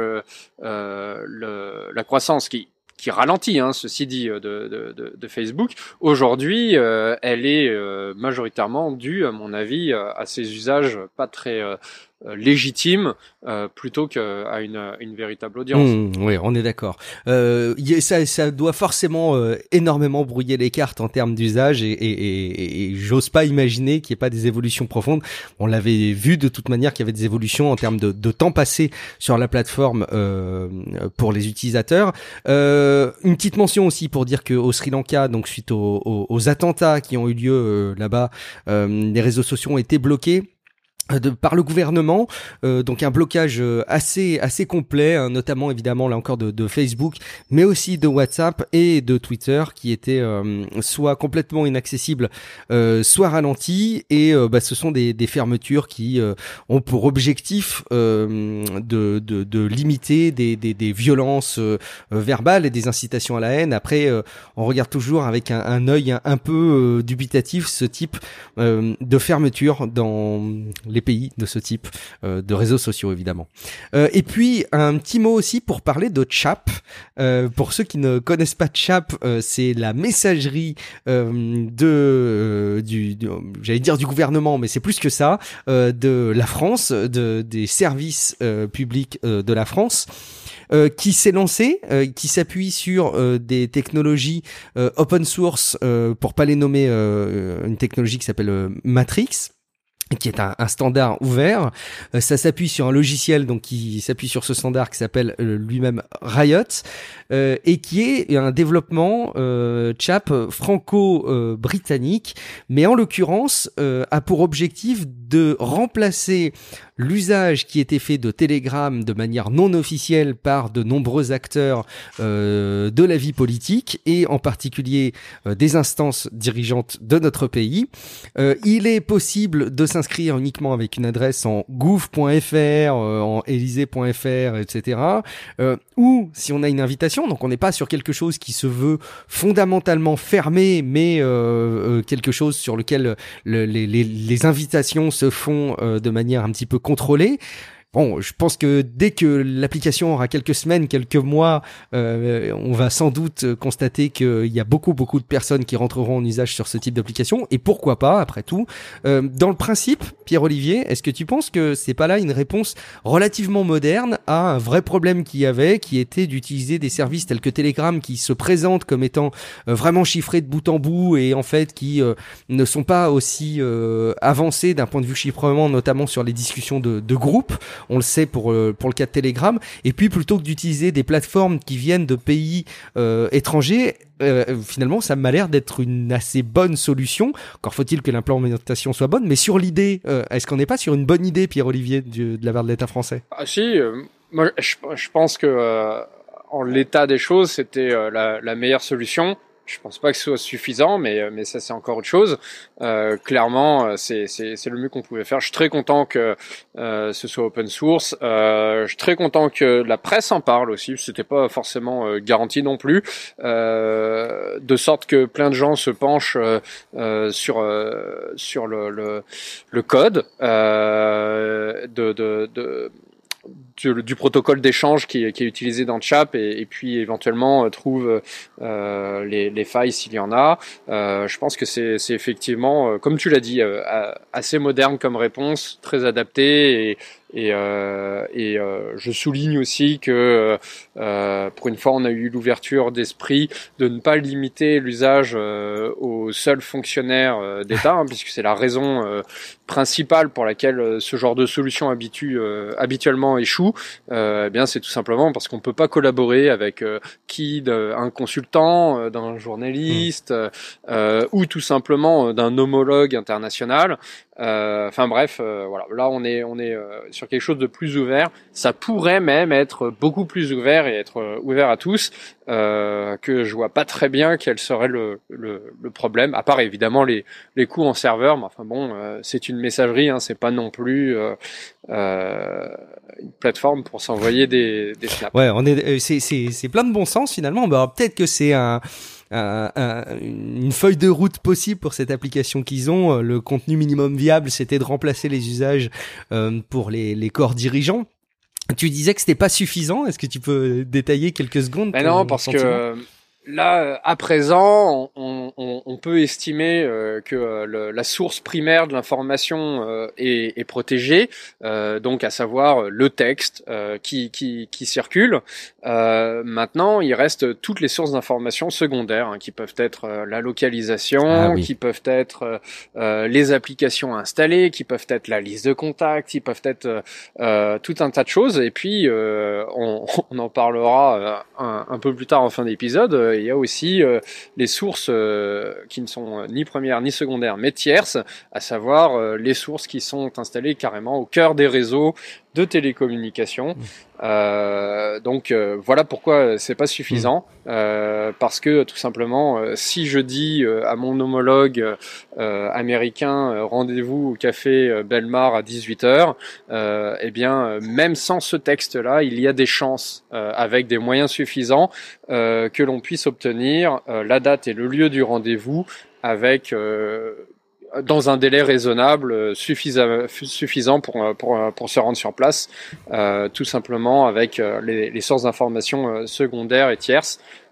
la croissance qui ralentit, ceci dit, de Facebook, aujourd'hui, elle est majoritairement due, à mon avis, à ces usages pas très légitime plutôt qu'à une véritable audience. Oui, on est d'accord. Ça doit forcément énormément brouiller les cartes en termes d'usage et j'ose pas imaginer qu'il n'y ait pas des évolutions profondes. On l'avait vu de toute manière qu'il y avait des évolutions en termes de temps passé sur la plateforme pour les utilisateurs. Une petite mention aussi pour dire qu'au Sri Lanka, donc suite aux attentats qui ont eu lieu là-bas, les réseaux sociaux ont été bloqués par le gouvernement, donc un blocage assez complet, notamment évidemment là encore de Facebook, mais aussi de WhatsApp et de Twitter qui étaient soit complètement inaccessibles, soit ralentis, et ce sont des fermetures qui ont pour objectif de limiter des violences verbales et des incitations à la haine. Après, on regarde toujours avec un œil un peu dubitatif ce type de fermeture dans les pays de ce type de réseaux sociaux, évidemment. Et puis un petit mot aussi pour parler de Chap. Pour ceux qui ne connaissent pas Chap, c'est la messagerie j'allais dire du gouvernement, mais c'est plus que ça, de la France, des services publics de la France, qui s'est lancé, qui s'appuie sur des technologies open source, pour pas les nommer, une technologie qui s'appelle Matrix, qui est un standard ouvert. Ça s'appuie sur un logiciel donc qui s'appuie sur ce standard qui s'appelle lui-même Riot et qui est un développement CHAP franco-britannique, mais en l'occurrence a pour objectif de remplacer l'usage qui était fait de Telegram de manière non officielle par de nombreux acteurs de la vie politique et en particulier des instances dirigeantes de notre pays. Il est possible de s'inscrire uniquement avec une adresse en gouv.fr, en elysée.fr, etc. Ou si on a une invitation, donc on n'est pas sur quelque chose qui se veut fondamentalement fermé, mais quelque chose sur lequel les invitations se font de manière un petit peu contrôlée. Bon, je pense que dès que l'application aura quelques semaines, quelques mois, on va sans doute constater qu'il y a beaucoup de personnes qui rentreront en usage sur ce type d'application. Et pourquoi pas, après tout. Dans le principe, Pierre-Olivier, est-ce que tu penses que c'est pas là une réponse relativement moderne à un vrai problème qu'il y avait, qui était d'utiliser des services tels que Telegram, qui se présentent comme étant vraiment chiffrés de bout en bout et en fait qui ne sont pas aussi avancés d'un point de vue chiffrement, notamment sur les discussions de groupe. On le sait pour le cas de Telegram. Et puis plutôt que d'utiliser des plateformes qui viennent de pays étrangers, finalement ça m'a l'air d'être une assez bonne solution. Encore faut-il que l'implémentation soit bonne. Mais sur l'idée, est-ce qu'on n'est pas sur une bonne idée, Pierre-Olivier, de la part de l'État français? Ah si, moi je pense que en l'état des choses, c'était la meilleure solution. Je pense pas que ce soit suffisant, mais ça c'est encore autre chose. Clairement, c'est le mieux qu'on pouvait faire. Je suis très content que ce soit open source. Je suis très content que la presse en parle aussi. C'était pas forcément garanti non plus, de sorte que plein de gens se penchent sur le code du protocole d'échange qui est utilisé dans CHAP et puis éventuellement trouve les failles s'il y en a. Je pense que c'est effectivement, comme tu l'as dit, assez moderne comme réponse, très adapté et je souligne aussi que pour une fois on a eu l'ouverture d'esprit de ne pas limiter l'usage aux seuls fonctionnaires d'État, puisque c'est la raison principale pour laquelle ce genre de solution habituellement échoue. Eh bien c'est tout simplement parce qu'on peut pas collaborer avec un consultant, d'un journaliste ou tout simplement d'un homologue international. Enfin bref, voilà. Là on est sur quelque chose de plus ouvert. Ça pourrait même être beaucoup plus ouvert et être ouvert à tous. Que je vois pas très bien quel serait le problème. À part évidemment les coûts en serveur. Mais enfin bon, c'est une messagerie, hein, c'est pas non plus une plateforme pour s'envoyer des snaps. Ouais, c'est plein de bon sens finalement. Bah, peut-être que c'est une feuille de route possible pour cette application qu'ils ont. Le contenu minimum viable, c'était de remplacer les usages pour les corps dirigeants. Tu disais que c'était pas suffisant. Est-ce que tu peux détailler quelques secondes? Ben non, parce que là, à présent, on peut estimer que la source primaire de l'information est protégée, donc à savoir le texte qui circule. Maintenant, il reste toutes les sources d'informations secondaires, hein, qui peuvent être la localisation, qui peuvent être les applications installées, qui peuvent être la liste de contacts, qui peuvent être tout un tas de choses. Et puis, on en parlera un peu plus tard en fin d'épisode. Il y a aussi les sources qui ne sont ni premières ni secondaires, mais tierces, à savoir les sources qui sont installées carrément au cœur des réseaux de télécommunications. Donc voilà pourquoi c'est pas suffisant, parce que tout simplement si je dis à mon homologue américain rendez-vous au café Belmar à 18h, eh bien même sans ce texte-là, il y a des chances avec des moyens suffisants que l'on puisse obtenir la date et le lieu du rendez-vous avec dans un délai raisonnable suffisant pour se rendre sur place, tout simplement avec les sources d'information secondaires et tierces.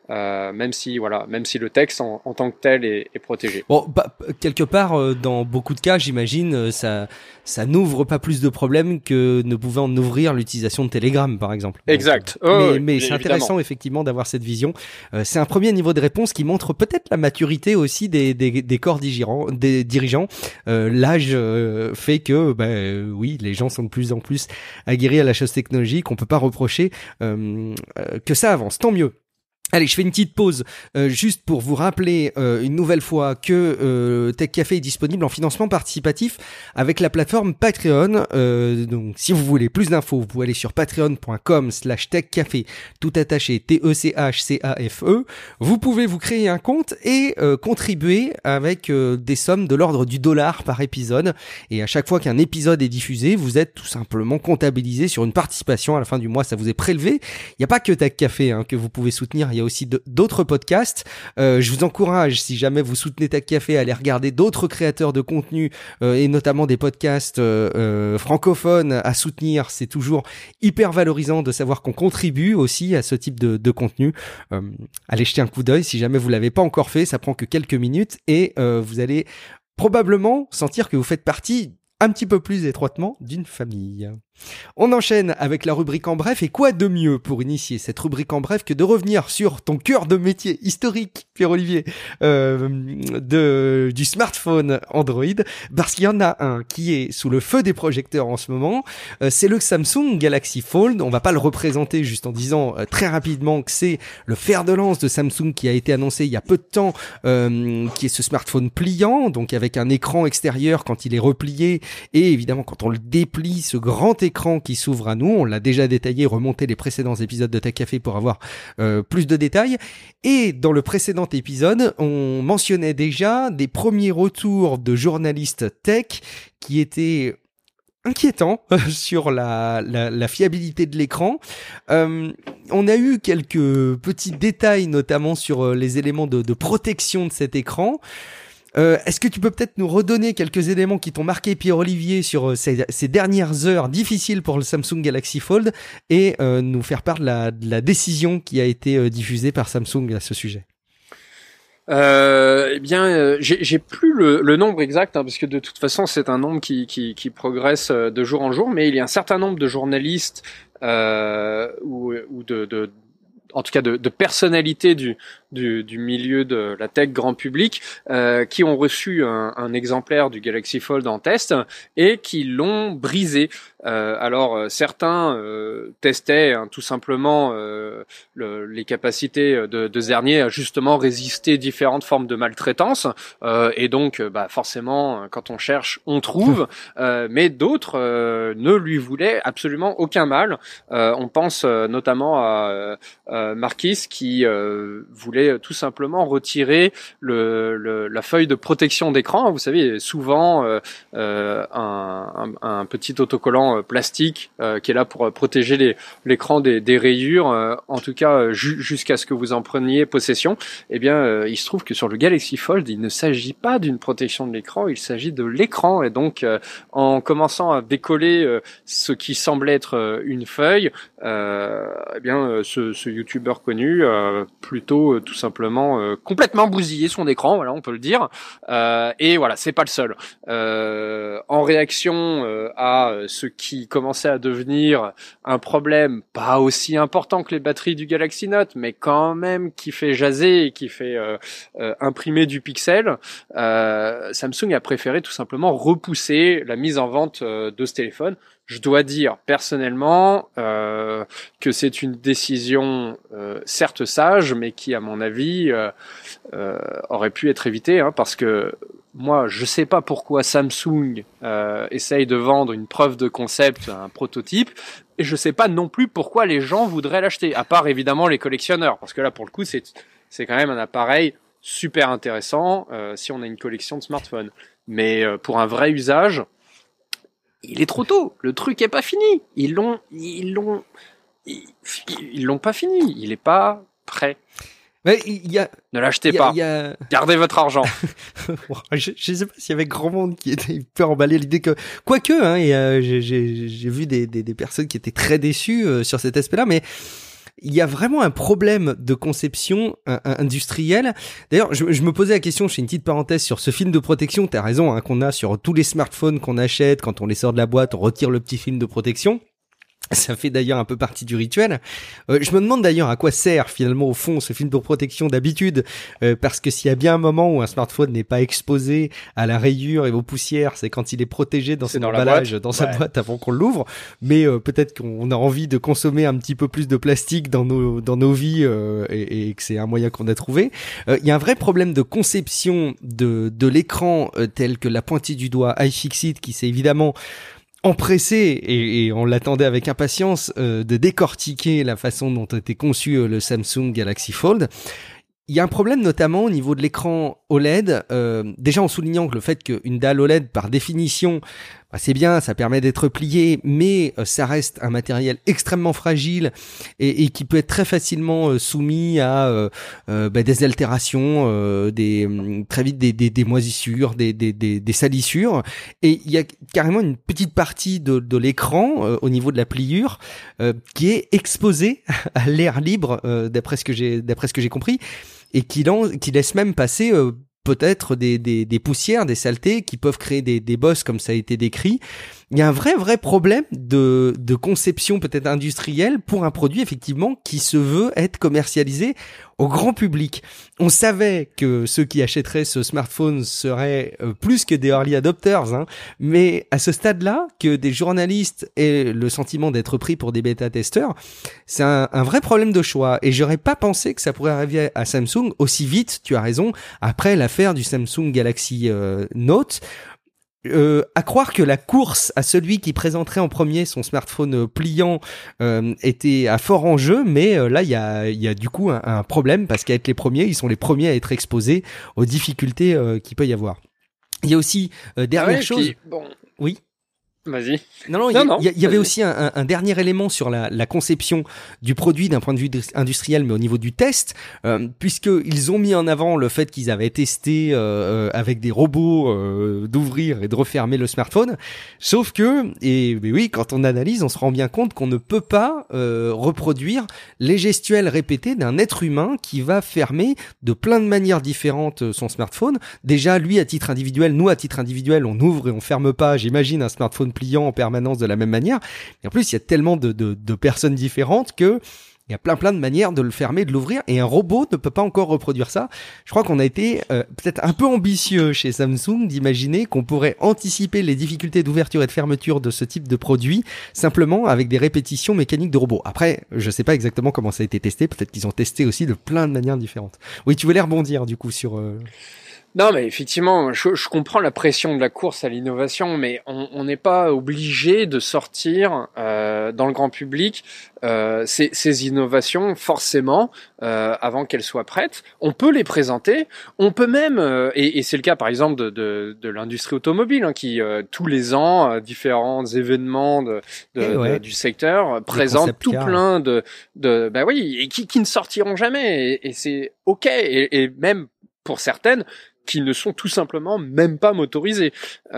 même si le texte en tant que tel est protégé. Bon, quelque part, dans beaucoup de cas, j'imagine, ça n'ouvre pas plus de problèmes que ne pouvait en ouvrir l'utilisation de Telegram, par exemple. Exact. Mais c'est intéressant effectivement d'avoir cette vision. C'est un premier niveau de réponse qui montre peut-être la maturité aussi des corps dirigeants. L'âge fait que, oui, les gens sont de plus en plus aguerris à la chose technologique. On peut pas reprocher que ça avance. Tant mieux. Allez, je fais une petite pause juste pour vous rappeler une nouvelle fois que Tech Café est disponible en financement participatif avec la plateforme Patreon. Donc, si vous voulez plus d'infos, vous pouvez aller sur patreon.com/techcafé, tout attaché, TECHCAFE. Vous pouvez vous créer un compte et contribuer avec des sommes de l'ordre du $1 par épisode. Et à chaque fois qu'un épisode est diffusé, vous êtes tout simplement comptabilisé sur une participation. À la fin du mois, ça vous est prélevé. Il n'y a pas que Tech Café que vous pouvez soutenir. Il y a aussi d'autres podcasts. Je vous encourage, si jamais vous soutenez Tech Café, à aller regarder d'autres créateurs de contenu et notamment des podcasts francophones à soutenir. C'est toujours hyper valorisant de savoir qu'on contribue aussi à ce type de contenu. Allez jeter un coup d'œil si jamais vous l'avez pas encore fait. Ça prend que quelques minutes et vous allez probablement sentir que vous faites partie un petit peu plus étroitement d'une famille. On enchaîne avec la rubrique en bref, et quoi de mieux pour initier cette rubrique en bref que de revenir sur ton cœur de métier historique, Pierre-Olivier, du smartphone Android, parce qu'il y en a un qui est sous le feu des projecteurs en ce moment, c'est le Samsung Galaxy Fold. On va pas le représenter juste en disant très rapidement que c'est le fer de lance de Samsung qui a été annoncé il y a peu de temps, qui est ce smartphone pliant, donc avec un écran extérieur quand il est replié, et évidemment quand on le déplie, ce grand écran qui s'ouvre à nous. On l'a déjà détaillé, remonté les précédents épisodes de Tech Café pour avoir plus de détails. Et dans le précédent épisode, on mentionnait déjà des premiers retours de journalistes tech qui étaient inquiétants sur la fiabilité de l'écran. On a eu quelques petits détails, notamment sur les éléments de protection de cet écran. Est-ce que tu peux peut-être nous redonner quelques éléments qui t'ont marqué, Pierre-Olivier, sur ces dernières heures difficiles pour le Samsung Galaxy Fold et nous faire part de la décision qui a été diffusée par Samsung à ce sujet? J'ai plus le nombre exact, parce que de toute façon c'est un nombre qui progresse de jour en jour, mais il y a un certain nombre de journalistes ou en tout cas de personnalités du milieu de la tech grand public qui ont reçu un exemplaire du Galaxy Fold en test et qui l'ont brisé. Alors certains testaient tout simplement les capacités de Zernier à justement résister différentes formes de maltraitance et donc forcément quand on cherche on trouve, mais d'autres ne lui voulaient absolument aucun mal. On pense notamment à Marquis qui voulait tout simplement retirer la feuille de protection d'écran. Vous savez, souvent un petit autocollant plastique qui est là pour protéger l'écran des rayures, en tout cas jusqu'à ce que vous en preniez possession. Eh bien, il se trouve que sur le Galaxy Fold, il ne s'agit pas d'une protection de l'écran, il s'agit de l'écran. Et donc, en commençant à décoller ce qui semblait être une feuille, ce youtubeur connu plutôt tout simplement complètement bousillé son écran, voilà, on peut le dire. Et voilà, c'est pas le seul. En réaction à ce qui commençait à devenir un problème pas aussi important que les batteries du Galaxy Note, mais quand même qui fait jaser et qui fait imprimer du pixel, Samsung a préféré tout simplement repousser la mise en vente de ce téléphone. Je dois dire personnellement que c'est une décision certes sage, mais qui, à mon avis, aurait pu être évitée, parce que moi, je sais pas pourquoi Samsung essaye de vendre une preuve de concept, un prototype, et je sais pas non plus pourquoi les gens voudraient l'acheter, à part évidemment les collectionneurs, parce que là, pour le coup, c'est quand même un appareil super intéressant si on a une collection de smartphones. Mais pour un vrai usage, il est trop tôt. Le truc est pas fini. Ils l'ont pas fini. Il est pas prêt. Mais ne l'achetez pas. Gardez votre argent. Je sais pas s'il y avait grand monde qui était hyper emballé à l'idée que, quoique, j'ai vu des personnes qui étaient très déçues sur cet aspect-là, mais il y a vraiment un problème de conception industrielle. D'ailleurs, je me posais la question, je fais une petite parenthèse sur ce film de protection, t'as raison, hein, qu'on a sur tous les smartphones qu'on achète, quand on les sort de la boîte, on retire le petit film de protection. Ça fait d'ailleurs un peu partie du rituel. Je me demande d'ailleurs à quoi sert finalement au fond ce film de protection d'habitude, parce que s'il y a bien un moment où un smartphone n'est pas exposé à la rayure et aux poussières, c'est quand il est protégé dans son emballage, dans sa boîte avant qu'on l'ouvre. Mais peut-être qu'on a envie de consommer un petit peu plus de plastique dans nos vies et que c'est un moyen qu'on a trouvé. Il y a un vrai problème de conception de l'écran tel que l'a pointé du doigt iFixit, qui s'est évidemment empressé et on l'attendait avec impatience de décortiquer la façon dont était conçu le Samsung Galaxy Fold. Il y a un problème notamment au niveau de l'écran OLED, déjà en soulignant que le fait qu'une dalle OLED par définition, c'est bien, ça permet d'être plié, mais ça reste un matériel extrêmement fragile et qui peut être très facilement soumis à des altérations, très vite des moisissures, des salissures. Et il y a carrément une petite partie de l'écran au niveau de la pliure qui est exposée à l'air libre, d'après ce que j'ai compris, et qui laisse même passer peut-être des poussières, des saletés qui peuvent créer des bosses comme ça a été décrit. Il y a un vrai problème de conception peut-être industrielle pour un produit effectivement qui se veut être commercialisé au grand public. On savait que ceux qui achèteraient ce smartphone seraient plus que des early adopters, hein, mais à ce stade-là, que des journalistes aient le sentiment d'être pris pour des bêta-testeurs, c'est un vrai problème de choix. Et j'aurais pas pensé que ça pourrait arriver à Samsung aussi vite, tu as raison, après l'affaire du Samsung Galaxy Note. À croire que la course à celui qui présenterait en premier son smartphone pliant était à fort enjeu, mais là il y a du coup un problème parce qu'à être les premiers, ils sont les premiers à être exposés aux difficultés qu'il peut y avoir. Il y a aussi dernière chose. Puis, bon. Oui. Vas-y. Non, il y avait aussi un dernier élément sur la conception du produit d'un point de vue industriel, mais au niveau du test, puisqu'ils ont mis en avant le fait qu'ils avaient testé avec des robots d'ouvrir et de refermer le smartphone. Sauf que, mais oui, quand on analyse, on se rend bien compte qu'on ne peut pas reproduire les gestuels répétés d'un être humain qui va fermer de plein de manières différentes son smartphone. Déjà, lui, à titre individuel, nous, à titre individuel, on ouvre et on ferme pas, j'imagine, un smartphone pliant en permanence de la même manière. Et en plus, il y a tellement de personnes différentes que il y a plein de manières de le fermer, de l'ouvrir, et un robot ne peut pas encore reproduire ça. Je crois qu'on a été peut-être un peu ambitieux chez Samsung d'imaginer qu'on pourrait anticiper les difficultés d'ouverture et de fermeture de ce type de produit simplement avec des répétitions mécaniques de robots. Après, je sais pas exactement comment ça a été testé, peut-être qu'ils ont testé aussi de plein de manières différentes. Oui, tu voulais rebondir du coup sur... Non, mais effectivement, je comprends la pression de la course à l'innovation, mais on n'est pas obligé de sortir dans le grand public ces innovations forcément avant qu'elles soient prêtes. On peut les présenter, on peut même, et c'est le cas par exemple de l'industrie automobile, hein, qui tous les ans différents événements du secteur présentent tout plein bah oui, et qui ne sortiront jamais, et c'est ok, et même pour certaines qui ne sont tout simplement même pas motorisés.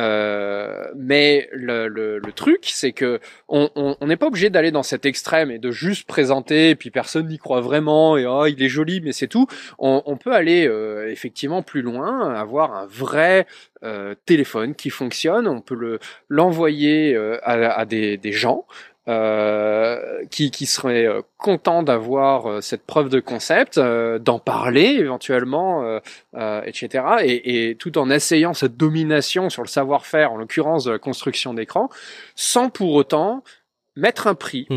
Mais le truc, c'est que on n'est pas obligé d'aller dans cet extrême et de juste présenter, et puis personne n'y croit vraiment, et il est joli, mais c'est tout. On peut aller effectivement plus loin, avoir un vrai téléphone qui fonctionne. On peut l'envoyer à des gens qui seraient contents d'avoir cette preuve de concept, d'en parler éventuellement, etc. Et tout en essayant cette domination sur le savoir-faire, en l'occurrence de la construction d'écran, sans pour autant mettre un prix.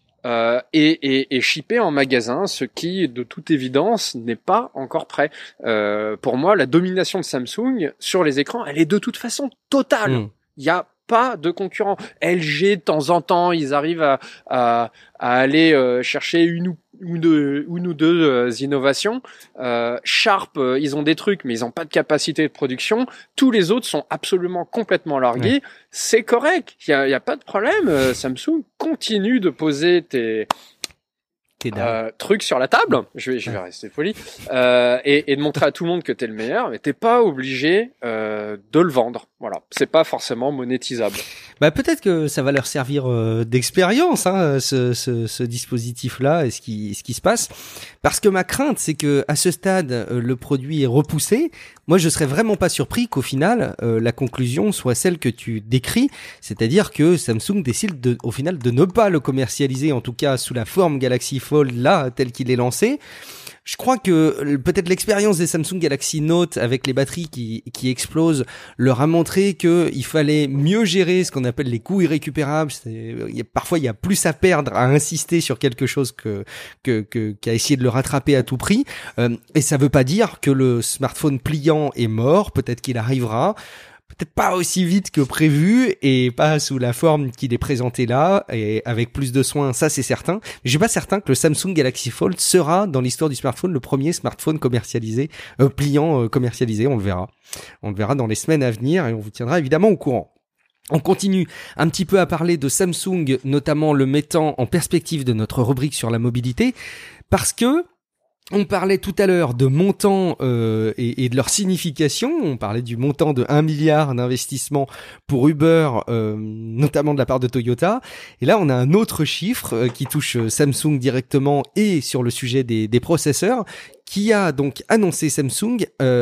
Et shipper en magasin, ce qui, de toute évidence, n'est pas encore prêt. Pour moi, la domination de Samsung sur les écrans, elle est de toute façon totale. Il y a pas de concurrents. LG, de temps en temps, ils arrivent à aller chercher une ou deux innovations. Sharp, ils ont des trucs, mais ils n'ont pas de capacité de production. Tous les autres sont absolument complètement largués. Ouais. C'est correct. Il y a pas de problème. Samsung continue de poser truc sur la table, je vais rester poli, et de montrer à tout le monde que t'es le meilleur, mais t'es pas obligé de le vendre. Voilà, c'est pas forcément monétisable. Peut-être que ça va leur servir d'expérience, hein, ce dispositif-là et ce qui se passe. Parce que ma crainte, c'est que à ce stade, le produit est repoussé. Moi, je serais vraiment pas surpris qu'au final, la conclusion soit celle que tu décris, c'est-à-dire que Samsung décide au final de ne pas le commercialiser, en tout cas sous la forme Galaxy Fold là, tel qu'il est lancé. Je crois que peut-être l'expérience des Samsung Galaxy Note avec les batteries qui explosent leur a montré que il fallait mieux gérer ce qu'on appelle les coûts irrécupérables. Parfois, il y a plus à perdre à insister sur quelque chose qu'à essayer de le rattraper à tout prix. Et ça veut pas dire que le smartphone pliant est mort. Peut-être qu'il arrivera. Peut-être pas aussi vite que prévu et pas sous la forme qu'il est présenté là et avec plus de soin, ça c'est certain. Mais je suis pas certain que le Samsung Galaxy Fold sera dans l'histoire du smartphone le premier smartphone commercialisé, pliant commercialisé. On le verra. On le verra dans les semaines à venir et on vous tiendra évidemment au courant. On continue un petit peu à parler de Samsung, notamment le mettant en perspective de notre rubrique sur la mobilité, parce que on parlait tout à l'heure de montants et de leur signification. On parlait du montant de 1 milliard d'investissement pour Uber, notamment de la part de Toyota. Et là, on a un autre chiffre qui touche Samsung directement et sur le sujet des processeurs, qui a donc annoncé Samsung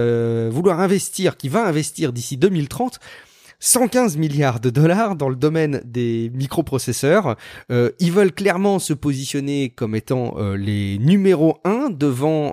qui va investir d'ici 2030 115 milliards de dollars dans le domaine des microprocesseurs. Ils veulent clairement se positionner comme étant les numéros 1 devant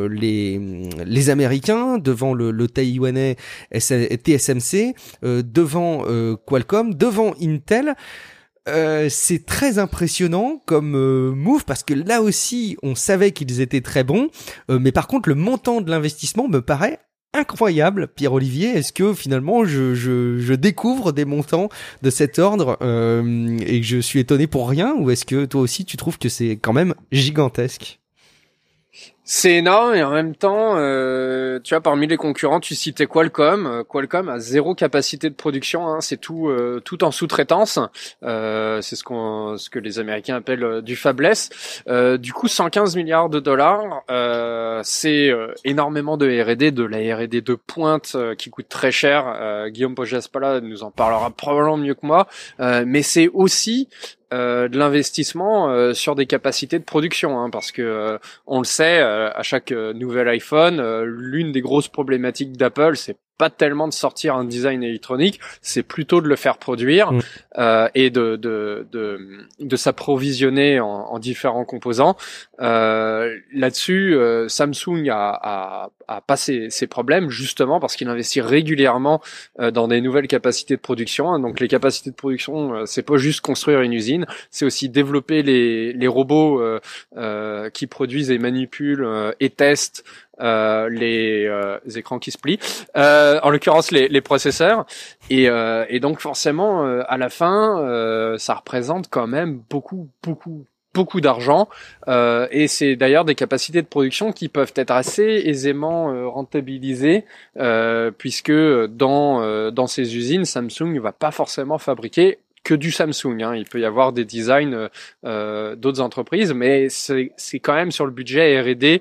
les Américains, devant le Taïwanais TSMC, devant Qualcomm, devant Intel. C'est très impressionnant comme move parce que là aussi on savait qu'ils étaient très bons, mais par contre le montant de l'investissement me paraît incroyable. Pierre-Olivier, est-ce que finalement je découvre des montants de cet ordre et que je suis étonné pour rien, ou est-ce que toi aussi tu trouves que c'est quand même gigantesque? C'est énorme et en même temps, tu vois, parmi les concurrents, tu citais Qualcomm. Qualcomm a zéro capacité de production, hein, c'est tout en sous-traitance. C'est ce que les Américains appellent du fabless. Du coup, 115 milliards de dollars, c'est énormément de R&D, de la R&D de pointe qui coûte très cher. Guillaume Poggiaspala nous en parlera probablement mieux que moi, mais c'est aussi de l'investissement sur des capacités de production, hein, parce que on le sait, à chaque nouvel iPhone, l'une des grosses problématiques d'Apple, c'est pas tellement de sortir un design électronique, c'est plutôt de le faire produire et de s'approvisionner en différents composants. Là-dessus, Samsung a pas ces problèmes, justement parce qu'il investit régulièrement dans des nouvelles capacités de production, hein. Donc les capacités de production, c'est pas juste construire une usine, c'est aussi développer les robots qui produisent et manipulent et testent les écrans qui se plient, en l'occurrence les processeurs, et donc forcément à la fin ça représente quand même beaucoup d'argent, et c'est d'ailleurs des capacités de production qui peuvent être assez aisément rentabilisées, puisque dans ces usines, Samsung ne va pas forcément fabriquer que du Samsung, hein. Il peut y avoir des designs d'autres entreprises, mais c'est quand même sur le budget R&D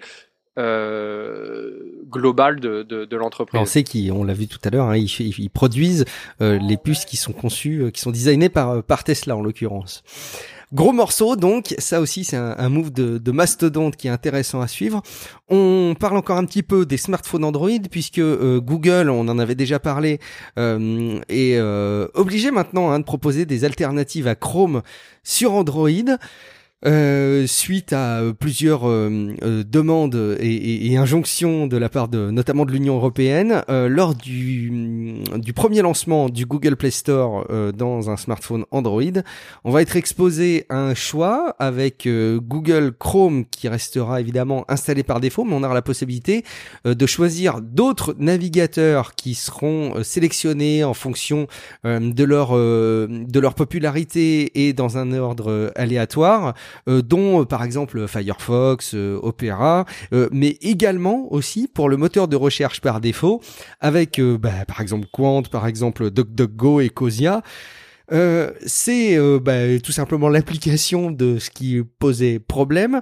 global de l'entreprise. On sait on l'a vu tout à l'heure, hein, ils produisent les puces qui sont conçues, qui sont designées par Tesla en l'occurrence. Gros morceau, donc ça aussi c'est un move de mastodonte qui est intéressant à suivre. On parle encore un petit peu des smartphones Android, puisque Google, on en avait déjà parlé, est obligé maintenant, hein, de proposer des alternatives à Chrome sur Android. Suite à plusieurs demandes et injonctions de la part notamment de l'Union européenne, lors du premier lancement du Google Play Store dans un smartphone Android, on va être exposé à un choix avec Google Chrome qui restera évidemment installé par défaut, mais on aura la possibilité de choisir d'autres navigateurs qui seront sélectionnés en fonction de leur popularité et dans un ordre aléatoire, dont par exemple Firefox, Opera, mais également aussi pour le moteur de recherche par défaut avec par exemple Qwant, par exemple DuckDuckGo et Ecosia. C'est tout simplement l'application de ce qui posait problème.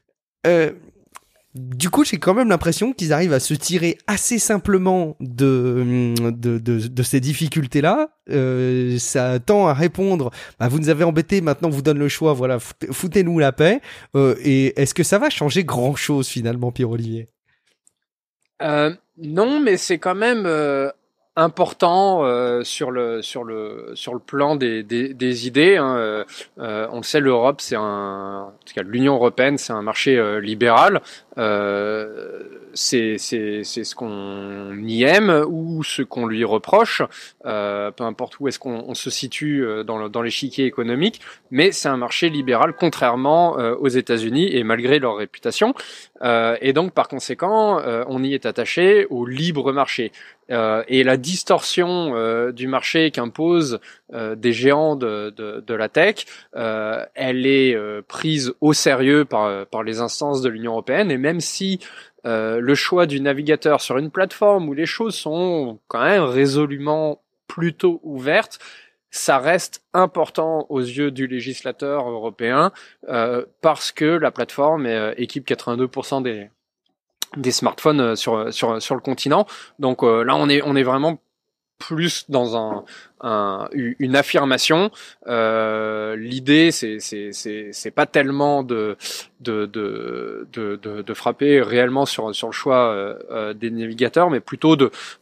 Du coup, j'ai quand même l'impression qu'ils arrivent à se tirer assez simplement de ces difficultés-là. Ça tend à répondre, vous nous avez embêtés, maintenant on vous donne le choix, voilà, foutez-nous la paix. Et est-ce que ça va changer grand-chose finalement, Pierre-Olivier ? Non, mais c'est quand même important sur le plan des idées. Hein. On le sait, l'Europe, en tout cas l'Union européenne, c'est un marché libéral. C'est ce qu'on y aime ou ce qu'on lui reproche, peu importe où est-ce qu'on se situe dans l'échiquier économique, mais c'est un marché libéral contrairement aux États-Unis et malgré leur réputation. Et donc par conséquent, on y est attaché au libre marché. Et la distorsion du marché qu'imposent des géants de la tech, elle est prise au sérieux par les instances de l'Union européenne, et même si le choix du navigateur sur une plateforme où les choses sont quand même résolument plutôt ouvertes, ça reste important aux yeux du législateur européen parce que la plateforme équipe 82% des smartphones sur le continent. Donc là, on est vraiment plus dans une affirmation. L'idée, c'est pas tellement de frapper réellement sur le choix des navigateurs, mais plutôt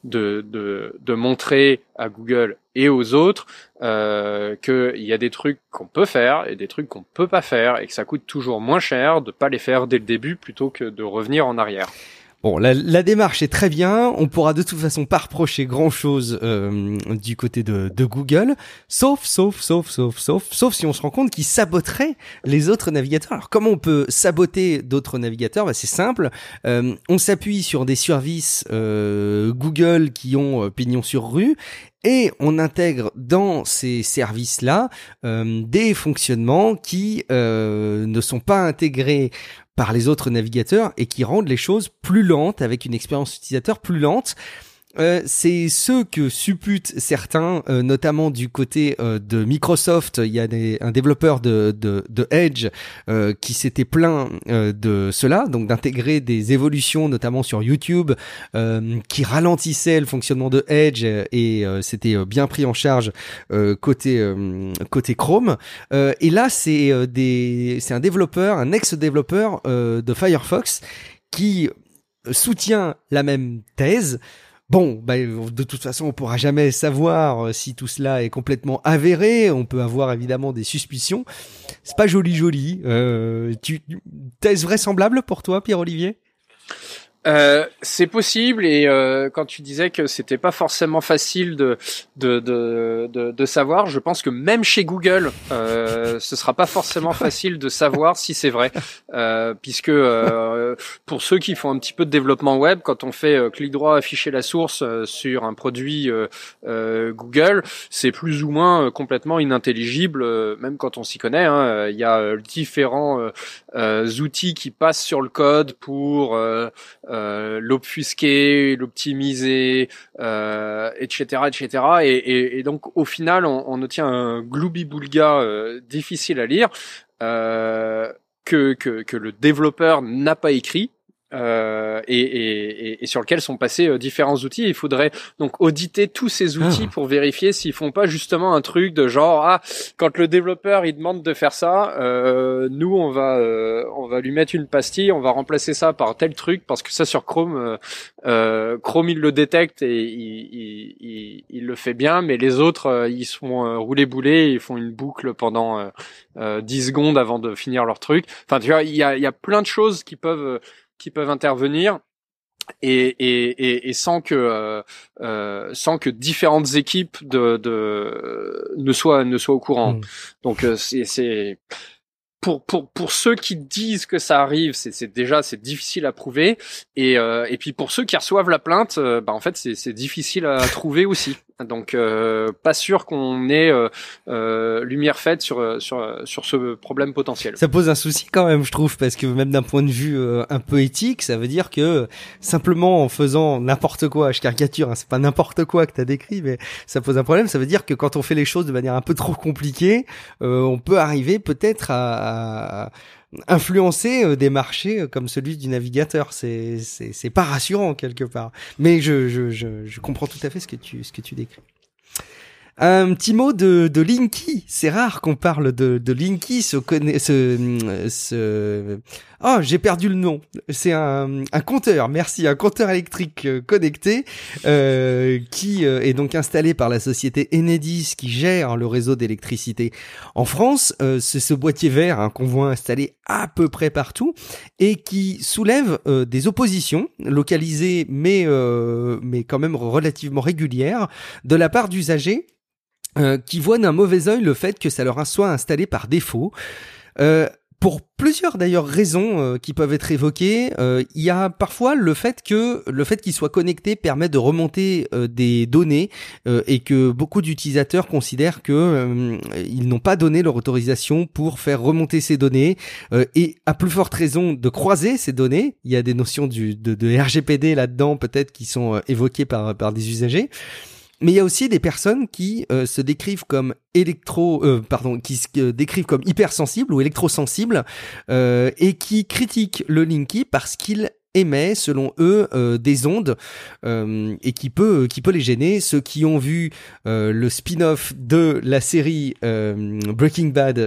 de montrer à Google et aux autres qu'il y a des trucs qu'on peut faire et des trucs qu'on peut pas faire, et que ça coûte toujours moins cher de pas les faire dès le début plutôt que de revenir en arrière. Bon, la démarche est très bien. On pourra de toute façon pas reprocher grand-chose du côté de Google, sauf si on se rend compte qu'ils saboteraient les autres navigateurs. Alors, comment on peut saboter d'autres navigateurs ? C'est simple. On s'appuie sur des services Google qui ont pignon sur rue. Et on intègre dans ces services-là des fonctionnements qui ne sont pas intégrés par les autres navigateurs et qui rendent les choses plus lentes, avec une expérience utilisateur plus lente. C'est ce que supputent certains, notamment du côté de Microsoft. Il y a un développeur de Edge qui s'était plaint de cela, donc d'intégrer des évolutions, notamment sur YouTube, qui ralentissaient le fonctionnement de Edge, et c'était bien pris en charge côté Chrome. Et là, c'est un développeur, un ex-développeur de Firefox qui soutient la même thèse. Bon, de toute façon, on pourra jamais savoir si tout cela est complètement avéré. On peut avoir évidemment des suspicions. C'est pas joli. Est-ce vraisemblable pour toi, Pierre-Olivier ? C'est possible, et quand tu disais que c'était pas forcément facile de savoir, je pense que même chez Google, ce sera pas forcément facile de savoir si c'est vrai, puisque pour ceux qui font un petit peu de développement web, quand on fait clic droit afficher la source sur un produit Google, c'est plus ou moins complètement inintelligible, même quand on s'y connaît. Hein. Il y a différents outils qui passent sur le code pour l'obfusquer, l'optimiser, etc. Et donc au final, on obtient un gloubi-boulga difficile à lire que le développeur n'a pas écrit. Et sur lequel sont passés différents outils. Il faudrait donc auditer tous ces outils pour vérifier s'ils font pas justement un truc de genre quand le développeur il demande de faire ça, nous on va lui mettre une pastille, on va remplacer ça par tel truc parce que ça sur Chrome Chrome il le détecte et il le fait bien, mais les autres ils sont roulés boulés, ils font une boucle pendant 10 secondes avant de finir leur truc. Enfin tu vois, il y a plein de choses qui peuvent intervenir et sans que différentes équipes ne soient au courant. Donc c'est pour ceux qui disent que ça arrive, c'est difficile à prouver, et puis pour ceux qui reçoivent la plainte, en fait c'est difficile à trouver aussi. Donc pas sûr qu'on ait lumière faite sur ce problème potentiel. Ça pose un souci quand même, je trouve, parce que même d'un point de vue un peu éthique, ça veut dire que simplement en faisant n'importe quoi, je caricature, hein, c'est pas n'importe quoi que t'as décrit, mais ça pose un problème. Ça veut dire que quand on fait les choses de manière un peu trop compliquée, on peut arriver peut-être à influencer des marchés comme celui du navigateur. C'est pas rassurant quelque part. Mais je comprends tout à fait ce que tu décris. Un petit mot de Linky. C'est rare qu'on parle de Linky. Oh, j'ai perdu le nom. C'est un compteur. Merci, un compteur électrique connecté qui est donc installé par la société Enedis qui gère le réseau d'électricité en France. C'est ce boîtier vert qu'on voit installé à peu près partout et qui soulève des oppositions localisées mais quand même relativement régulières de la part d'usagers qui voient d'un mauvais œil le fait que ça leur soit installé par défaut. Pour plusieurs d'ailleurs raisons qui peuvent être évoquées, il y a parfois le fait qu'il soit connecté permet de remonter des données et que beaucoup d'utilisateurs considèrent que ils n'ont pas donné leur autorisation pour faire remonter ces données et à plus forte raison de croiser ces données. Il y a des notions de RGPD là-dedans peut-être qui sont évoquées par des usagers. Mais il y a aussi des personnes qui se décrivent comme décrivent comme hypersensibles ou électrosensibles et qui critiquent le Linky parce qu'il émet, selon eux, des ondes et qui peut les gêner. Ceux qui ont vu le spin-off de la série Breaking Bad,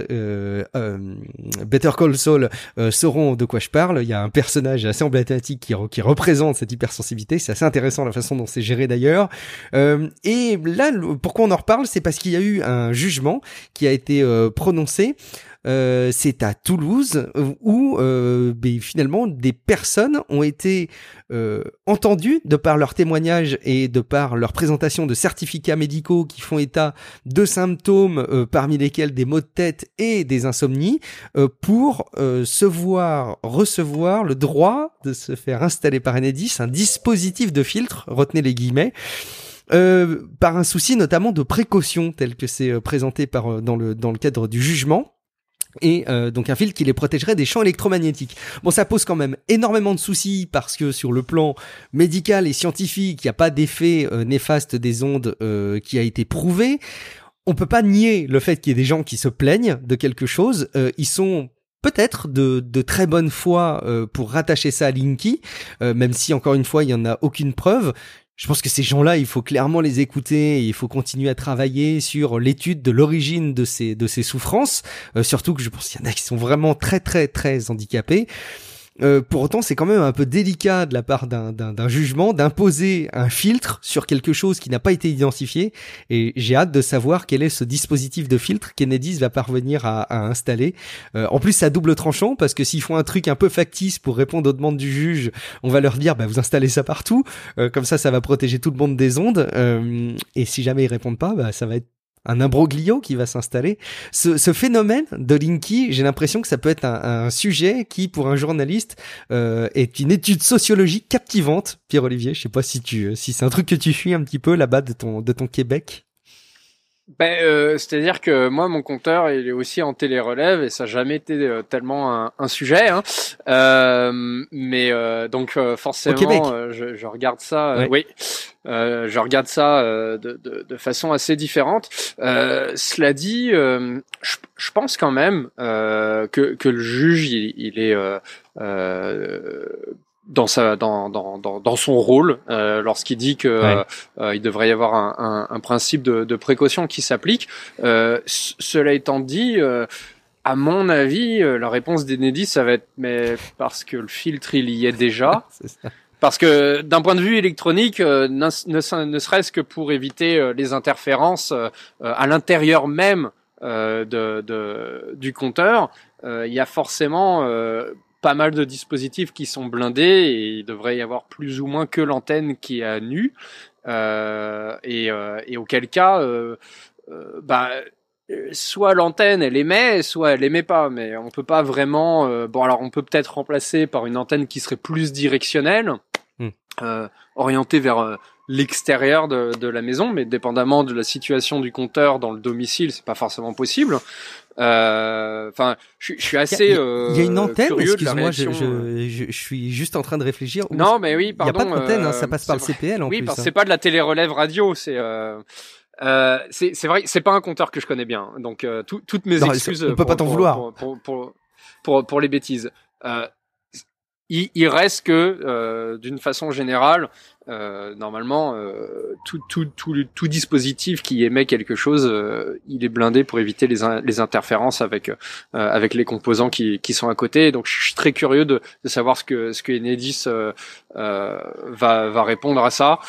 Better Call Saul, sauront de quoi je parle. Il y a un personnage assez emblématique qui représente cette hypersensibilité. C'est assez intéressant la façon dont c'est géré d'ailleurs. Et là, pourquoi on en reparle, c'est parce qu'il y a eu un jugement qui a été prononcé. C'est à Toulouse où finalement des personnes ont été entendues de par leurs témoignages et de par leur présentation de certificats médicaux qui font état de symptômes parmi lesquels des maux de tête et des insomnies pour recevoir le droit de se faire installer par Enedis un dispositif de filtre, retenez les guillemets, par un souci notamment de précaution tel que c'est présenté dans le cadre du jugement. Et donc un filtre qui les protégerait des champs électromagnétiques. Bon, ça pose quand même énormément de soucis parce que sur le plan médical et scientifique, il n'y a pas d'effet néfaste des ondes qui a été prouvé. On peut pas nier le fait qu'il y ait des gens qui se plaignent de quelque chose. Ils sont peut-être de très bonne foi pour rattacher ça à Linky, même si encore une fois il y en a aucune preuve. Je pense que ces gens-là, il faut clairement les écouter et il faut continuer à travailler sur l'étude de l'origine de ces souffrances, surtout que je pense qu'il y en a qui sont vraiment très très très handicapés. Pour autant, c'est quand même un peu délicat de la part d'un jugement d'imposer un filtre sur quelque chose qui n'a pas été identifié. Et j'ai hâte de savoir quel est ce dispositif de filtre qu'Enedis va parvenir à installer. En plus, c'est à double tranchant parce que s'ils font un truc un peu factice pour répondre aux demandes du juge, on va leur dire vous installez ça partout. Comme ça va protéger tout le monde des ondes. Et si jamais ils répondent pas, ça va être un imbroglio qui va s'installer. Ce phénomène de Linky, j'ai l'impression que ça peut être un sujet qui, pour un journaliste, est une étude sociologique captivante. Pierre-Olivier, je sais pas si c'est un truc que tu suis un petit peu là-bas de ton Québec. C'est-à-dire que moi, mon compteur, il est aussi en télérelève et ça n'a jamais été tellement un sujet. Donc forcément, je regarde ça. Ouais. Oui, je regarde ça de façon assez différente. Cela dit, je pense quand même que le juge, il est dans son rôle lorsqu'il dit que il devrait y avoir un principe de précaution qui s'applique. Cela étant dit, à mon avis, la réponse d'Enedis, ça va être mais parce que le filtre il y est déjà. C'est ça. Parce que d'un point de vue électronique, ne serait-ce que pour éviter les interférences à l'intérieur même du compteur, il y a forcément pas mal de dispositifs qui sont blindés et il devrait y avoir plus ou moins que l'antenne qui est à nu et auquel cas soit l'antenne elle émet, soit elle émet pas, mais on peut pas vraiment alors on peut peut-être remplacer par une antenne qui serait plus directionnelle. orienté vers l'extérieur de la maison, mais dépendamment de la situation du compteur dans le domicile, c'est pas forcément possible. Enfin, je suis assez il y a une antenne, excuse-moi, je suis juste en train de réfléchir. Non, mais oui, pardon. Il y a pas d'antenne, ça passe par le CPL en plus. Oui, parce que c'est pas de la télérelève radio, c'est vrai, c'est pas un compteur que je connais bien. Donc toutes mes excuses. On peut pas t'en vouloir. Pour les bêtises. Il reste que d'une façon générale, normalement, tout dispositif qui émet quelque chose, il est blindé pour éviter les interférences avec les composants qui sont à côté. Donc, je suis très curieux de savoir ce que Enedis va répondre à ça.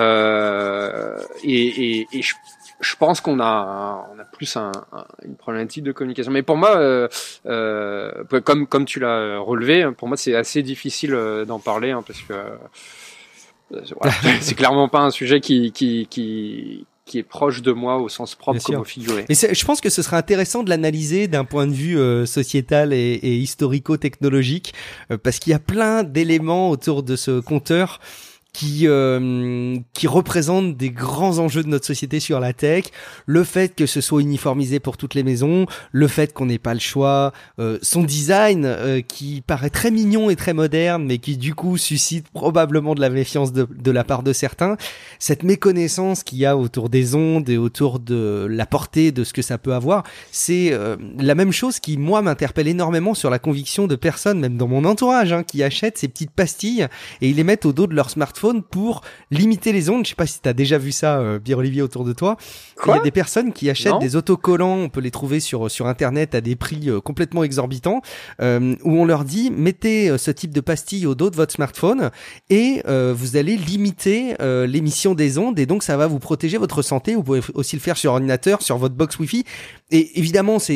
Et je pense qu'on a plus une problématique de communication. Mais pour moi, comme tu l'as relevé, pour moi c'est assez difficile d'en parler, hein, parce que voilà, c'est clairement pas un sujet qui est proche de moi au sens propre comme au figuré. Et je pense que ce serait intéressant de l'analyser d'un point de vue sociétal et historico-technologique, parce qu'il y a plein d'éléments autour de ce compteur qui représente des grands enjeux de notre société sur la tech, le fait que ce soit uniformisé pour toutes les maisons, le fait qu'on n'ait pas le choix, son design qui paraît très mignon et très moderne, mais qui du coup suscite probablement de la méfiance de la part de certains, cette méconnaissance qu'il y a autour des ondes et autour de la portée de ce que ça peut avoir, c'est la même chose qui moi m'interpelle énormément sur la conviction de personnes, même dans mon entourage, qui achètent ces petites pastilles et ils les mettent au dos de leur smartphone pour limiter les ondes. Je sais pas si tu as déjà vu ça, Pierre-Olivier, autour de toi. Il y a des personnes qui achètent des autocollants, on peut les trouver sur internet à des prix complètement exorbitants, où on leur dit mettez ce type de pastille au dos de votre smartphone et vous allez limiter l'émission des ondes, et donc ça va vous protéger votre santé. Vous pouvez aussi le faire sur ordinateur, sur votre box Wi-Fi. Et évidemment, c'est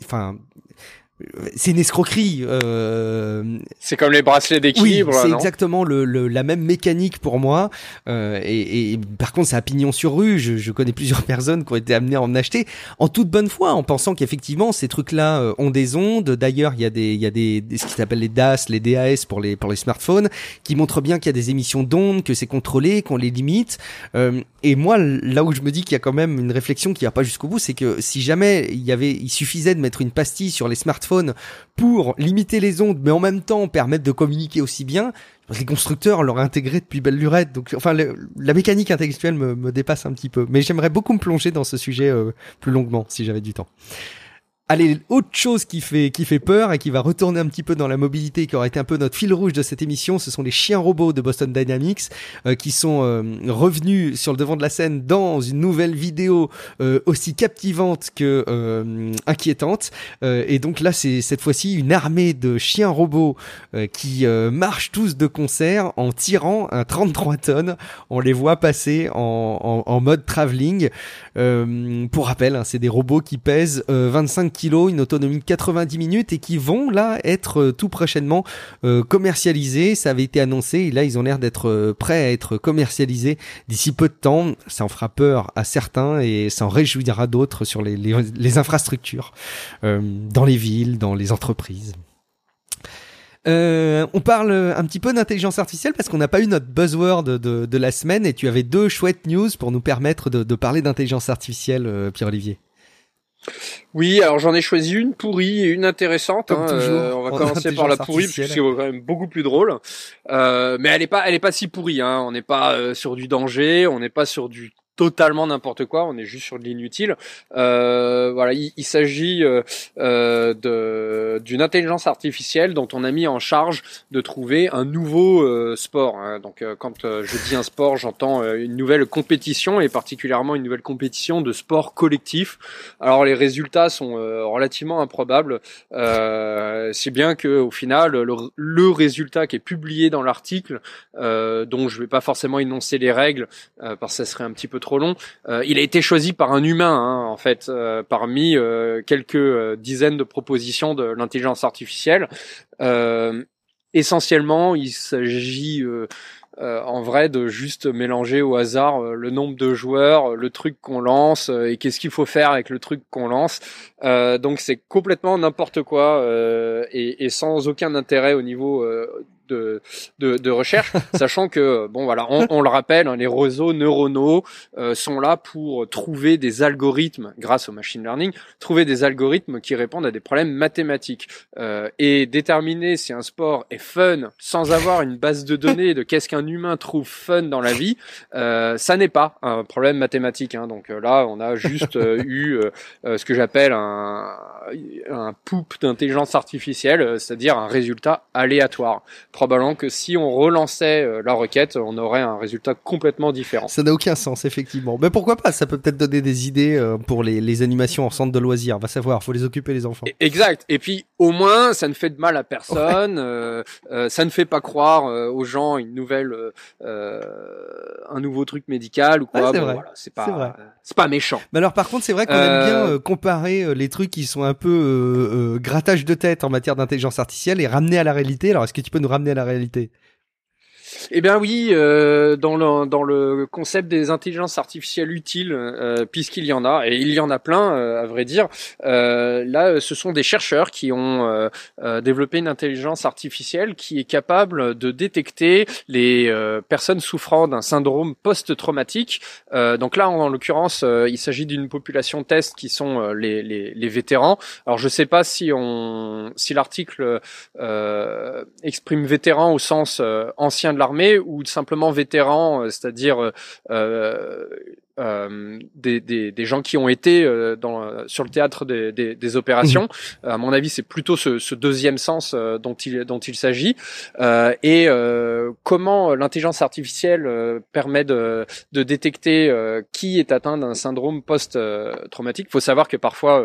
une escroquerie. C'est comme les bracelets d'équilibre. Oui, c'est non exactement la même mécanique pour moi. Et par contre, c'est à pignon sur rue. Je connais plusieurs personnes qui ont été amenées à en acheter en toute bonne foi, en pensant qu'effectivement ces trucs-là ont des ondes. D'ailleurs, il y a ce qui s'appelle les DAS, les DAS pour les smartphones, qui montrent bien qu'il y a des émissions d'ondes, que c'est contrôlé, qu'on les limite. Et moi, là où je me dis qu'il y a quand même une réflexion qui va pas jusqu'au bout, c'est que si jamais il suffisait de mettre une pastille sur les smartphones pour limiter les ondes, mais en même temps permettre de communiquer aussi bien, les constructeurs l'auraient intégré depuis belle lurette. Donc, enfin, la mécanique intellectuelle me dépasse un petit peu. Mais j'aimerais beaucoup me plonger dans ce sujet plus longuement, si j'avais du temps. Allez, autre chose qui fait peur et qui va retourner un petit peu dans la mobilité, qui aurait été un peu notre fil rouge de cette émission, ce sont les chiens robots de Boston Dynamics qui sont revenus sur le devant de la scène dans une nouvelle vidéo aussi captivante que inquiétante. Et donc là, c'est cette fois-ci une armée de chiens robots qui marchent tous de concert en tirant un 33 tonnes. On les voit passer en mode travelling. Pour rappel, c'est des robots qui pèsent 25 kilos, une autonomie de 90 minutes et qui vont là être tout prochainement commercialisés. Ça avait été annoncé et là ils ont l'air d'être prêts à être commercialisés d'ici peu de temps. Ça en fera peur à certains et ça en réjouira d'autres sur les infrastructures, dans les villes, dans les entreprises. On parle un petit peu d'intelligence artificielle parce qu'on n'a pas eu notre buzzword de la semaine et tu avais 2 chouettes news pour nous permettre de parler d'intelligence artificielle, Pierre-Olivier. Oui, alors j'en ai choisi une pourrie et une intéressante. On va commencer par la pourrie parce que c'est quand même beaucoup plus drôle. Mais elle est pas si pourrie. On n'est pas sur du danger, on n'est pas sur du totalement n'importe quoi, on est juste sur de l'inutile. Voilà, il s'agit d'une intelligence artificielle dont on a mis en charge de trouver un nouveau sport. Donc quand je dis un sport, j'entends une nouvelle compétition et particulièrement une nouvelle compétition de sport collectif. Alors les résultats sont relativement improbables, si bien que au final le résultat qui est publié dans l'article, dont je vais pas forcément énoncer les règles parce que ça serait un petit peu trop long, il a été choisi par un humain en fait, parmi quelques dizaines de propositions de l'intelligence artificielle. Essentiellement, il s'agit en vrai de juste mélanger au hasard le nombre de joueurs, le truc qu'on lance et qu'est-ce qu'il faut faire avec le truc qu'on lance. Donc c'est complètement n'importe quoi et sans aucun intérêt au niveau de recherche, sachant que bon voilà, on le rappelle, hein, les réseaux neuronaux sont là pour trouver des algorithmes, grâce au machine learning, trouver des algorithmes qui répondent à des problèmes mathématiques et déterminer si un sport est fun sans avoir une base de données de qu'est-ce qu'un humain trouve fun dans la vie, ça n'est pas un problème mathématique, hein. Donc là, on a juste eu ce que j'appelle un poup d'intelligence artificielle, c'est-à-dire un résultat aléatoire. Probablement que si on relançait la requête, on aurait un résultat complètement différent. Ça n'a aucun sens, effectivement. Mais pourquoi pas? Ça peut peut-être donner des idées pour les animations en centre de loisirs. Va savoir, faut les occuper, les enfants. Exact. Et puis, au moins, ça ne fait de mal à personne. Ouais. Ça ne fait pas croire aux gens un nouveau truc médical ou quoi. Ouais, c'est vrai. Voilà, c'est pas méchant. Mais alors, par contre, c'est vrai qu'on aime bien comparer les trucs qui sont un peu grattage de tête en matière d'intelligence artificielle et ramener à la réalité. Alors, est-ce que tu peux nous ramener à la réalité? Eh bien oui, dans le concept des intelligences artificielles utiles, puisqu'il y en a, et il y en a plein, à vrai dire, là, ce sont des chercheurs qui ont développé une intelligence artificielle qui est capable de détecter les personnes souffrant d'un syndrome post-traumatique. Donc là, en l'occurrence, il s'agit d'une population test qui sont les vétérans. Alors je sais pas si l'article exprime vétéran au sens ancien de l'armée ou simplement vétérans, c'est-à-dire des gens qui ont été sur le théâtre des opérations. À mon avis, c'est plutôt ce deuxième sens dont il s'agit. Et comment l'intelligence artificielle permet de détecter qui est atteint d'un syndrome post-traumatique. Il faut savoir que parfois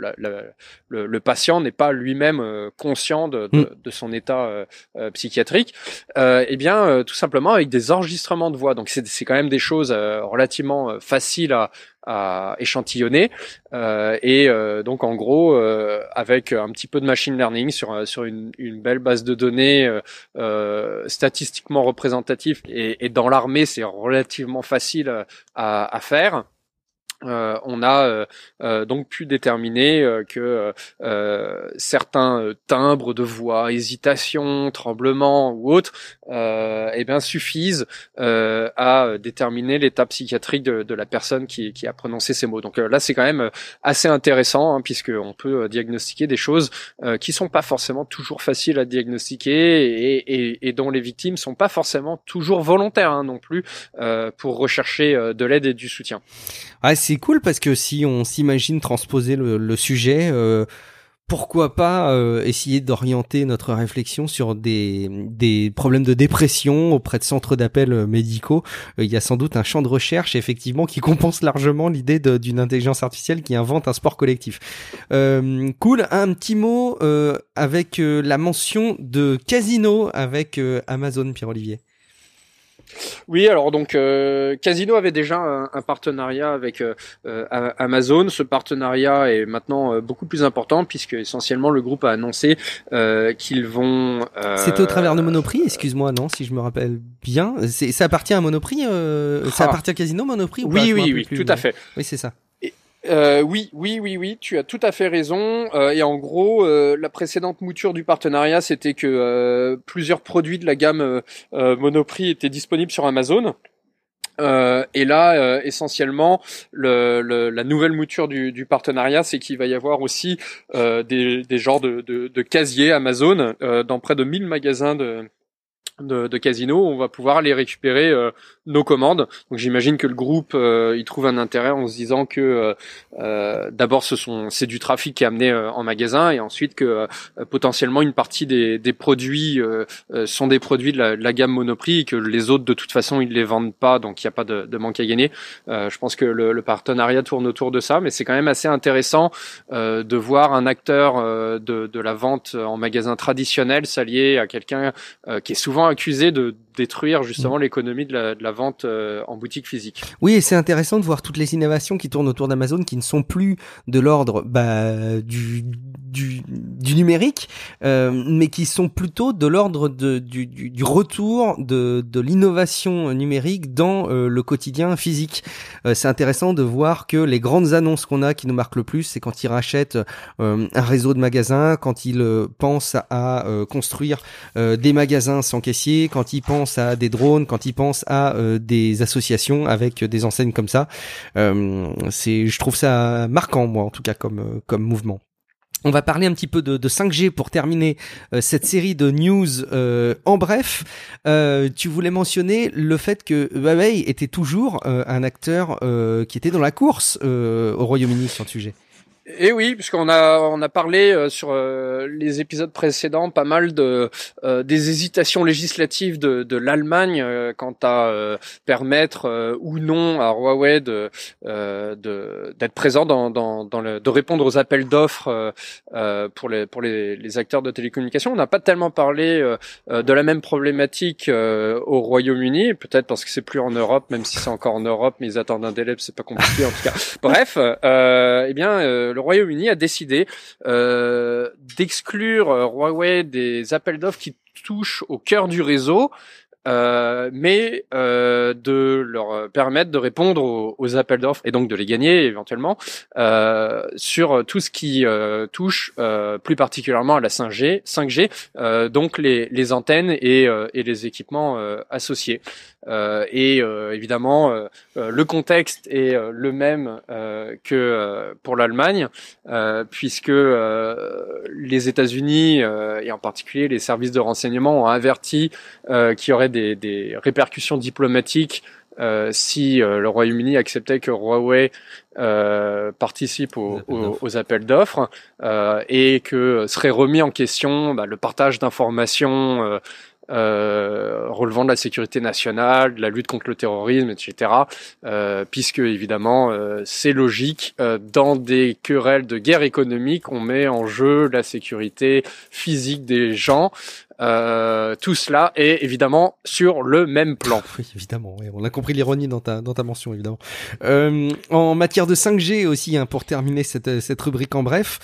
le patient n'est pas lui-même conscient de son état psychiatrique. Eh bien, tout simplement avec des enregistrements de voix. Donc c'est quand même des choses relativement faciles à échantillonner et donc en gros avec un petit peu de machine learning sur une belle base de données statistiquement représentative et dans l'armée c'est relativement facile à faire. On a donc pu déterminer que certains timbres de voix, hésitations, tremblements ou autres, eh bien suffisent à déterminer l'état psychiatrique de la personne qui a prononcé ces mots. Donc là, c'est quand même assez intéressant hein, puisque on peut diagnostiquer des choses qui sont pas forcément toujours faciles à diagnostiquer et dont les victimes sont pas forcément toujours volontaires hein, non plus pour rechercher de l'aide et du soutien. Ah, c'est cool parce que si on s'imagine transposer le sujet, pourquoi pas essayer d'orienter notre réflexion sur des problèmes de dépression auprès de centres d'appel médicaux. Il y a sans doute un champ de recherche effectivement qui compense largement l'idée d'une intelligence artificielle qui invente un sport collectif. Cool. Un petit mot avec la mention de Casino avec Amazon, Pierre-Olivier. Oui, alors donc Casino avait déjà un partenariat avec Amazon. Ce partenariat est maintenant beaucoup plus important puisque essentiellement le groupe a annoncé qu'ils vont. C'était au travers de Monoprix, excuse-moi, non, si je me rappelle bien. Ça appartient à Monoprix, ça appartient à Casino, Monoprix ou oui, pas oui, tout à fait. Oui, c'est ça. Oui, tu as tout à fait raison. Et en gros, la précédente mouture du partenariat, c'était que plusieurs produits de la gamme Monoprix étaient disponibles sur Amazon. Et là, essentiellement, la nouvelle mouture du partenariat, c'est qu'il va y avoir aussi des genres de casiers Amazon dans près de 1000 magasins de Casino. On va pouvoir aller récupérer nos commandes. Donc j'imagine que le groupe il trouve un intérêt en se disant que d'abord c'est du trafic qui est amené en magasin et ensuite que potentiellement une partie des produits sont des produits de la gamme Monoprix et que les autres de toute façon ils les vendent pas, donc il n'y a pas de manque à gagner. Je pense que le partenariat tourne autour de ça, mais c'est quand même assez intéressant de voir un acteur de la vente en magasin traditionnel s'allier à quelqu'un qui est souvent accusé détruire justement l'économie de la vente en boutique physique. Oui, et c'est intéressant de voir toutes les innovations qui tournent autour d'Amazon, qui ne sont plus de l'ordre du numérique, mais qui sont plutôt de l'ordre du retour de l'innovation numérique dans le quotidien physique. C'est intéressant de voir que les grandes annonces qu'on a qui nous marquent le plus, c'est quand ils rachètent un réseau de magasins, quand ils pensent à construire des magasins sans caissier, quand ils pensent à des drones, quand ils pensent à des associations avec des enseignes comme ça. Je trouve ça marquant, moi, en tout cas, comme mouvement. On va parler un petit peu de 5G pour terminer cette série de news en bref. Tu voulais mentionner le fait que Huawei était toujours un acteur qui était dans la course au Royaume-Uni sur le sujet. Et oui, puisqu'on a parlé sur les épisodes précédents pas mal des hésitations législatives de l'Allemagne quant à permettre ou non à Huawei d'être présent de répondre aux appels d'offres pour les acteurs de télécommunications. On n'a pas tellement parlé de la même problématique au Royaume-Uni, peut-être parce que c'est plus en Europe, même si c'est encore en Europe, mais ils attendent un délai, c'est pas compliqué en tout cas. Bref, le Royaume-Uni a décidé d'exclure Huawei des appels d'offres qui touchent au cœur du réseau, mais de leur permettre de répondre aux appels d'offres et donc de les gagner éventuellement sur tout ce qui touche plus particulièrement à la 5G, donc les antennes et les équipements associés. Évidemment, le contexte est le même que pour l'Allemagne, puisque les États-Unis et en particulier les services de renseignement ont averti qu'il y aurait des répercussions diplomatiques si le Royaume-Uni acceptait que Huawei participe aux appels d'offres et que serait remis en question le partage d'informations relevant de la sécurité nationale, de la lutte contre le terrorisme, etc. Puisque évidemment c'est logique, dans des querelles de guerre économique, on met en jeu la sécurité physique des gens. Tout cela est évidemment sur le même plan. Oui, évidemment. Oui, on a compris l'ironie dans ta mention, évidemment. En matière de 5G aussi, pour terminer cette rubrique en bref,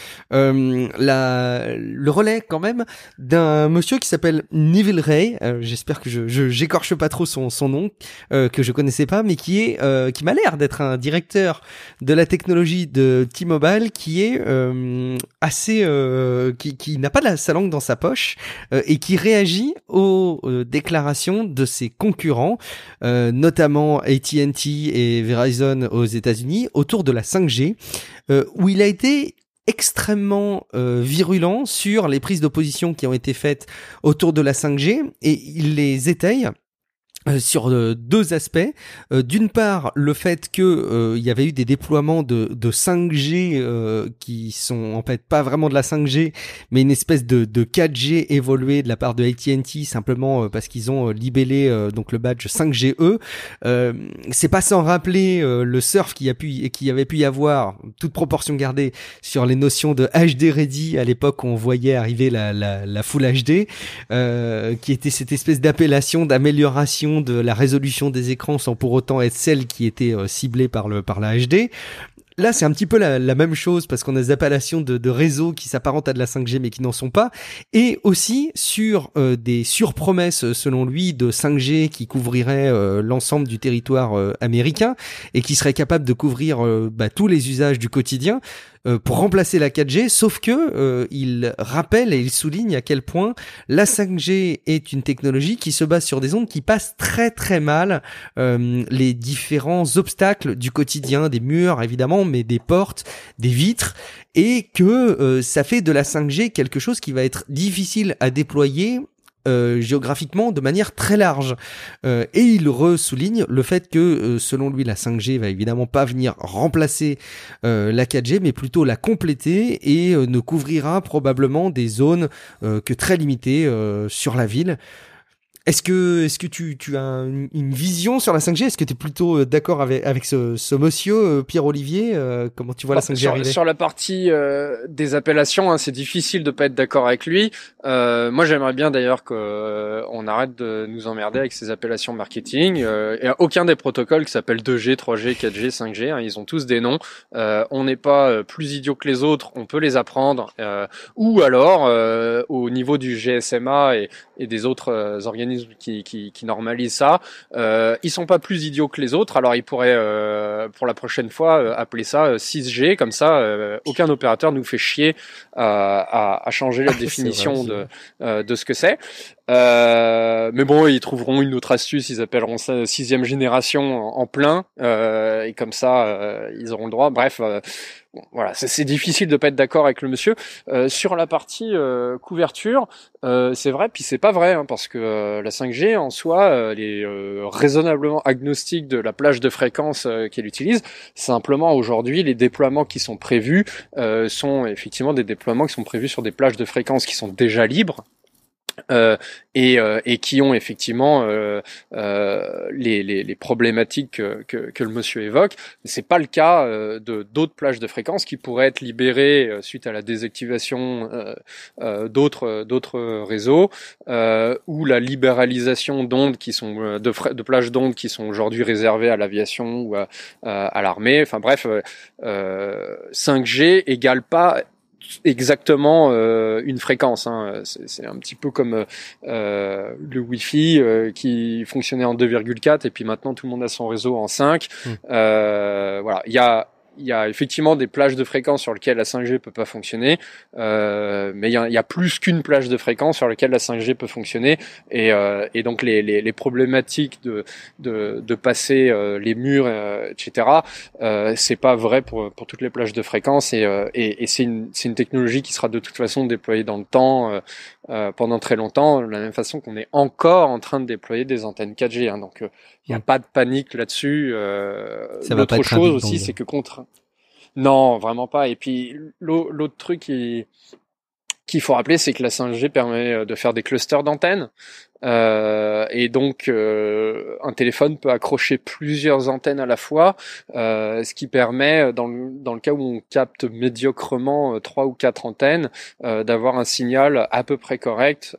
le relais quand même d'un monsieur qui s'appelle Neville Ray. J'espère que j'écorche pas trop son nom, que je connaissais pas, mais qui m'a l'air d'être un directeur de la technologie de T-Mobile qui est qui n'a pas sa langue dans sa poche et qui réagit aux déclarations de ses concurrents, notamment AT&T et Verizon aux États-Unis, autour de la 5G, où il a été extrêmement virulent sur les prises d'opposition qui ont été faites autour de la 5G, et il les étaye sur deux aspects. D'une part, le fait que il y avait eu des déploiements de 5G qui sont en fait pas vraiment de la 5G, mais une espèce de 4G évolué de la part de AT&T, simplement parce qu'ils ont libellé donc le badge 5GE. C'est pas sans rappeler le surf qui avait pu y avoir, toute proportion gardée, sur les notions de HD ready à l'époque où on voyait arriver la Full HD, qui était cette espèce d'appellation d'amélioration de la résolution des écrans sans pour autant être celle qui était ciblée par la HD. Là, c'est un petit peu la même chose parce qu'on a des appellations de réseaux qui s'apparentent à de la 5G mais qui n'en sont pas, et aussi sur des surpromesses selon lui de 5G qui couvriraient l'ensemble du territoire américain et qui serait capable de couvrir tous les usages du quotidien pour remplacer la 4G, sauf que il rappelle et il souligne à quel point la 5G est une technologie qui se base sur des ondes qui passent très très mal les différents obstacles du quotidien, des murs évidemment, mais des portes, des vitres, et que ça fait de la 5G quelque chose qui va être difficile à déployer géographiquement de manière très large, et il ressouligne le fait que selon lui la 5G va évidemment pas venir remplacer la 4G mais plutôt la compléter, et ne couvrira probablement des zones que très limitées sur la ville. Est-ce que tu as une vision sur la 5G? Est-ce que tu es plutôt d'accord avec ce monsieur Pierre-Olivier? Comment tu vois la 5G arriver? Sur la partie des appellations, hein, c'est difficile de pas être d'accord avec lui. Moi, j'aimerais bien d'ailleurs qu'on arrête de nous emmerder avec ces appellations marketing. Il n'y a aucun des protocoles qui s'appelle 2G, 3G, 4G, 5G. Hein, ils ont tous des noms. On n'est pas plus idiots que les autres. On peut les apprendre. Ou alors, au niveau du GSMA et des autres organismes qui normalisent ça, ils sont pas plus idiots que les autres. Alors ils pourraient pour la prochaine fois appeler ça 6G, comme ça aucun opérateur nous fait chier à changer la définition de ce que c'est. Mais bon, ils trouveront une autre astuce, ils appelleront ça 6e génération en plein, et comme ça ils auront le droit. Bref, bon, voilà, c'est difficile de pas être d'accord avec le monsieur. Sur la partie couverture, c'est vrai, puis c'est pas vrai, hein, parce que la 5G en soi, elle est raisonnablement agnostique de la plage de fréquence qu'elle utilise. Simplement, aujourd'hui, les déploiements qui sont prévus sont effectivement des déploiements qui sont prévus sur des plages de fréquences qui sont déjà libres. Et qui ont effectivement les problématiques que le monsieur évoque. C'est pas le cas de d'autres plages de fréquences qui pourraient être libérées suite à la désactivation d'autres réseaux, ou la libéralisation d'ondes qui sont de plages d'ondes qui sont aujourd'hui réservées à l'aviation ou à l'armée. Enfin bref, 5G égale pas exactement une fréquence, hein. C'est un petit peu comme le Wi-Fi qui fonctionnait en 2,4 et puis maintenant tout le monde a son réseau en 5. Voilà, il y a effectivement des plages de fréquences sur lesquelles la 5G peut pas fonctionner, mais il y a plus qu'une plage de fréquences sur lesquelles la 5G peut fonctionner, et donc les problématiques de passer les murs, etc. C'est pas vrai pour toutes les plages de fréquences, et c'est une technologie qui sera de toute façon déployée dans le temps pendant très longtemps, de la même façon qu'on est encore en train de déployer des antennes 4G, hein, donc il n'y a pas de panique là-dessus. L'autre chose aussi, c'est que non, vraiment pas. Et puis l'autre truc qu'il faut rappeler, c'est que la 5G permet de faire des clusters d'antennes. Et donc un téléphone peut accrocher plusieurs antennes à la fois, ce qui permet, dans le cas où on capte médiocrement 3 ou 4 antennes, d'avoir un signal à peu près correct,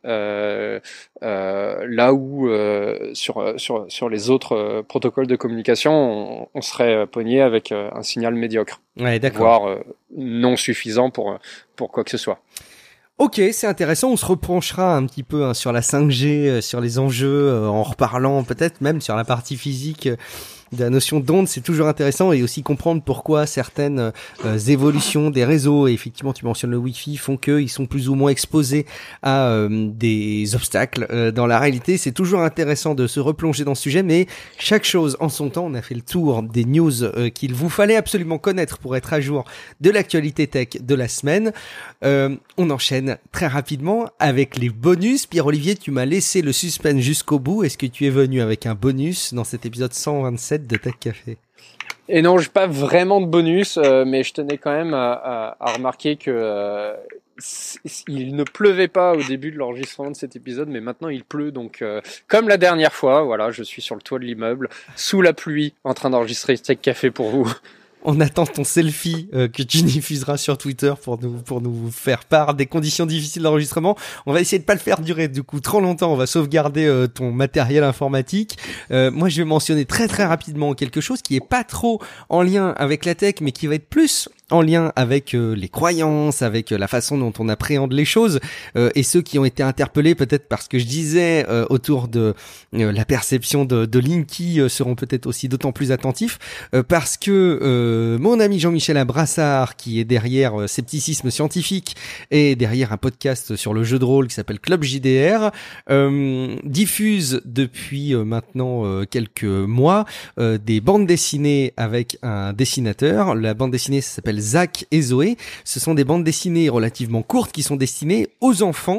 là où sur les autres protocoles de communication on serait pogné avec un signal médiocre, voire non suffisant pour quoi que ce soit. Ok, c'est intéressant, on se repenchera un petit peu sur la 5G, sur les enjeux, en reparlant peut-être même sur la partie physique de la notion d'onde. C'est toujours intéressant, et aussi comprendre pourquoi certaines évolutions des réseaux, et effectivement tu mentionnes le Wi-Fi, font qu'ils sont plus ou moins exposés à des obstacles dans la réalité. C'est toujours intéressant de se replonger dans ce sujet, mais chaque chose en son temps. On a fait le tour des news qu'il vous fallait absolument connaître pour être à jour de l'actualité tech de la semaine. On enchaîne très rapidement avec les bonus. Pierre-Olivier, tu m'as laissé le suspense jusqu'au bout. Est-ce que tu es venu avec un bonus dans cet épisode 127 de Tech Café? Et non, j'ai pas vraiment de bonus, mais je tenais quand même à remarquer que il ne pleuvait pas au début de l'enregistrement de cet épisode, mais maintenant il pleut, donc comme la dernière fois, voilà, je suis sur le toit de l'immeuble, sous la pluie, en train d'enregistrer Tech Café pour vous. On attend ton selfie que tu diffuseras sur Twitter pour nous faire part des conditions difficiles d'enregistrement. On va essayer de pas le faire durer du coup trop longtemps. On va sauvegarder ton matériel informatique. Moi, je vais mentionner très très rapidement quelque chose qui est pas trop en lien avec la tech, mais qui va être plus en lien avec les croyances, avec la façon dont on appréhende les choses, et ceux qui ont été interpellés peut-être par ce que je disais autour de la perception de Linky seront peut-être aussi d'autant plus attentifs, parce que mon ami Jean-Michel Abrassard, qui est derrière Scepticisme Scientifique et derrière un podcast sur le jeu de rôle qui s'appelle Club JDR, diffuse depuis maintenant quelques mois des bandes dessinées avec un dessinateur. La bande dessinée s'appelle Zach et Zoé. Ce sont des bandes dessinées relativement courtes qui sont destinées aux enfants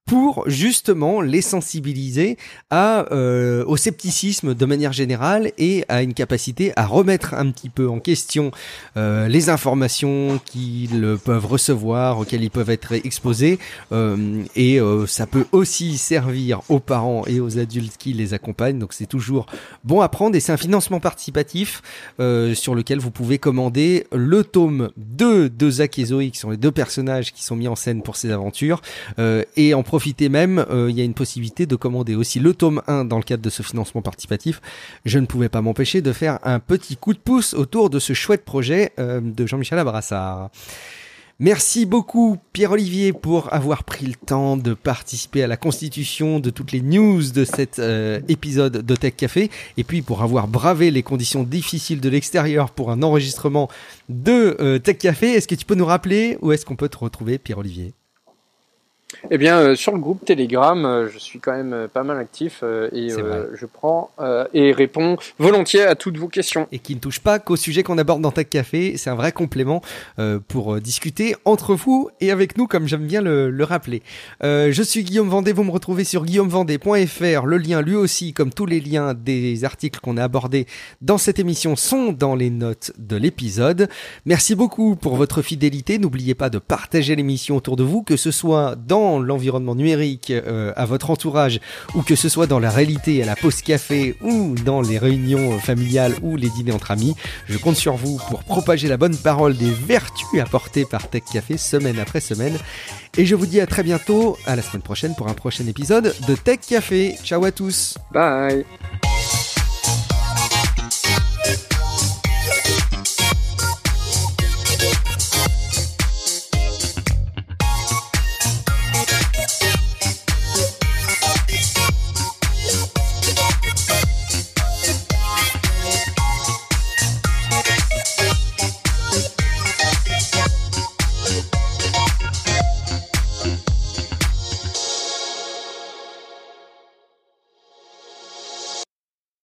pour justement les sensibiliser au scepticisme de manière générale et à une capacité à remettre un petit peu en question les informations qu'ils peuvent recevoir, auxquelles ils peuvent être exposés, et ça peut aussi servir aux parents et aux adultes qui les accompagnent, donc c'est toujours bon à prendre, et c'est un financement participatif sur lequel vous pouvez commander le tome 2 de Zach et Zoé, qui sont les deux personnages qui sont mis en scène pour ces aventures, et en profiter même, il y a une possibilité de commander aussi le tome 1 dans le cadre de ce financement participatif. Je ne pouvais pas m'empêcher de faire un petit coup de pouce autour de ce chouette projet de Jean-Michel Abrassard. Merci beaucoup Pierre-Olivier pour avoir pris le temps de participer à la constitution de toutes les news de cet épisode de Tech Café, et puis pour avoir bravé les conditions difficiles de l'extérieur pour un enregistrement de Tech Café. Est-ce que tu peux nous rappeler où est-ce qu'on peut te retrouver, Pierre-Olivier ? Eh bien, sur le groupe Telegram, je suis quand même pas mal actif et je prends et réponds volontiers à toutes vos questions. Et qui ne touche pas qu'au sujet qu'on aborde dans Tech Café, c'est un vrai complément pour discuter entre vous et avec nous, comme j'aime bien le rappeler. Je suis Guillaume Vendée, vous me retrouvez sur guillaumevendée.fr. Le lien, lui aussi, comme tous les liens des articles qu'on a abordés dans cette émission, sont dans les notes de l'épisode. Merci beaucoup pour votre fidélité. N'oubliez pas de partager l'émission autour de vous, que ce soit dans l'environnement numérique, à votre entourage, ou que ce soit dans la réalité, à la pause café, ou dans les réunions familiales ou les dîners entre amis. Je compte sur vous pour propager la bonne parole des vertus apportées par Tech Café semaine après semaine. Et je vous dis à très bientôt, à la semaine prochaine pour un prochain épisode de Tech Café. Ciao à tous. Bye.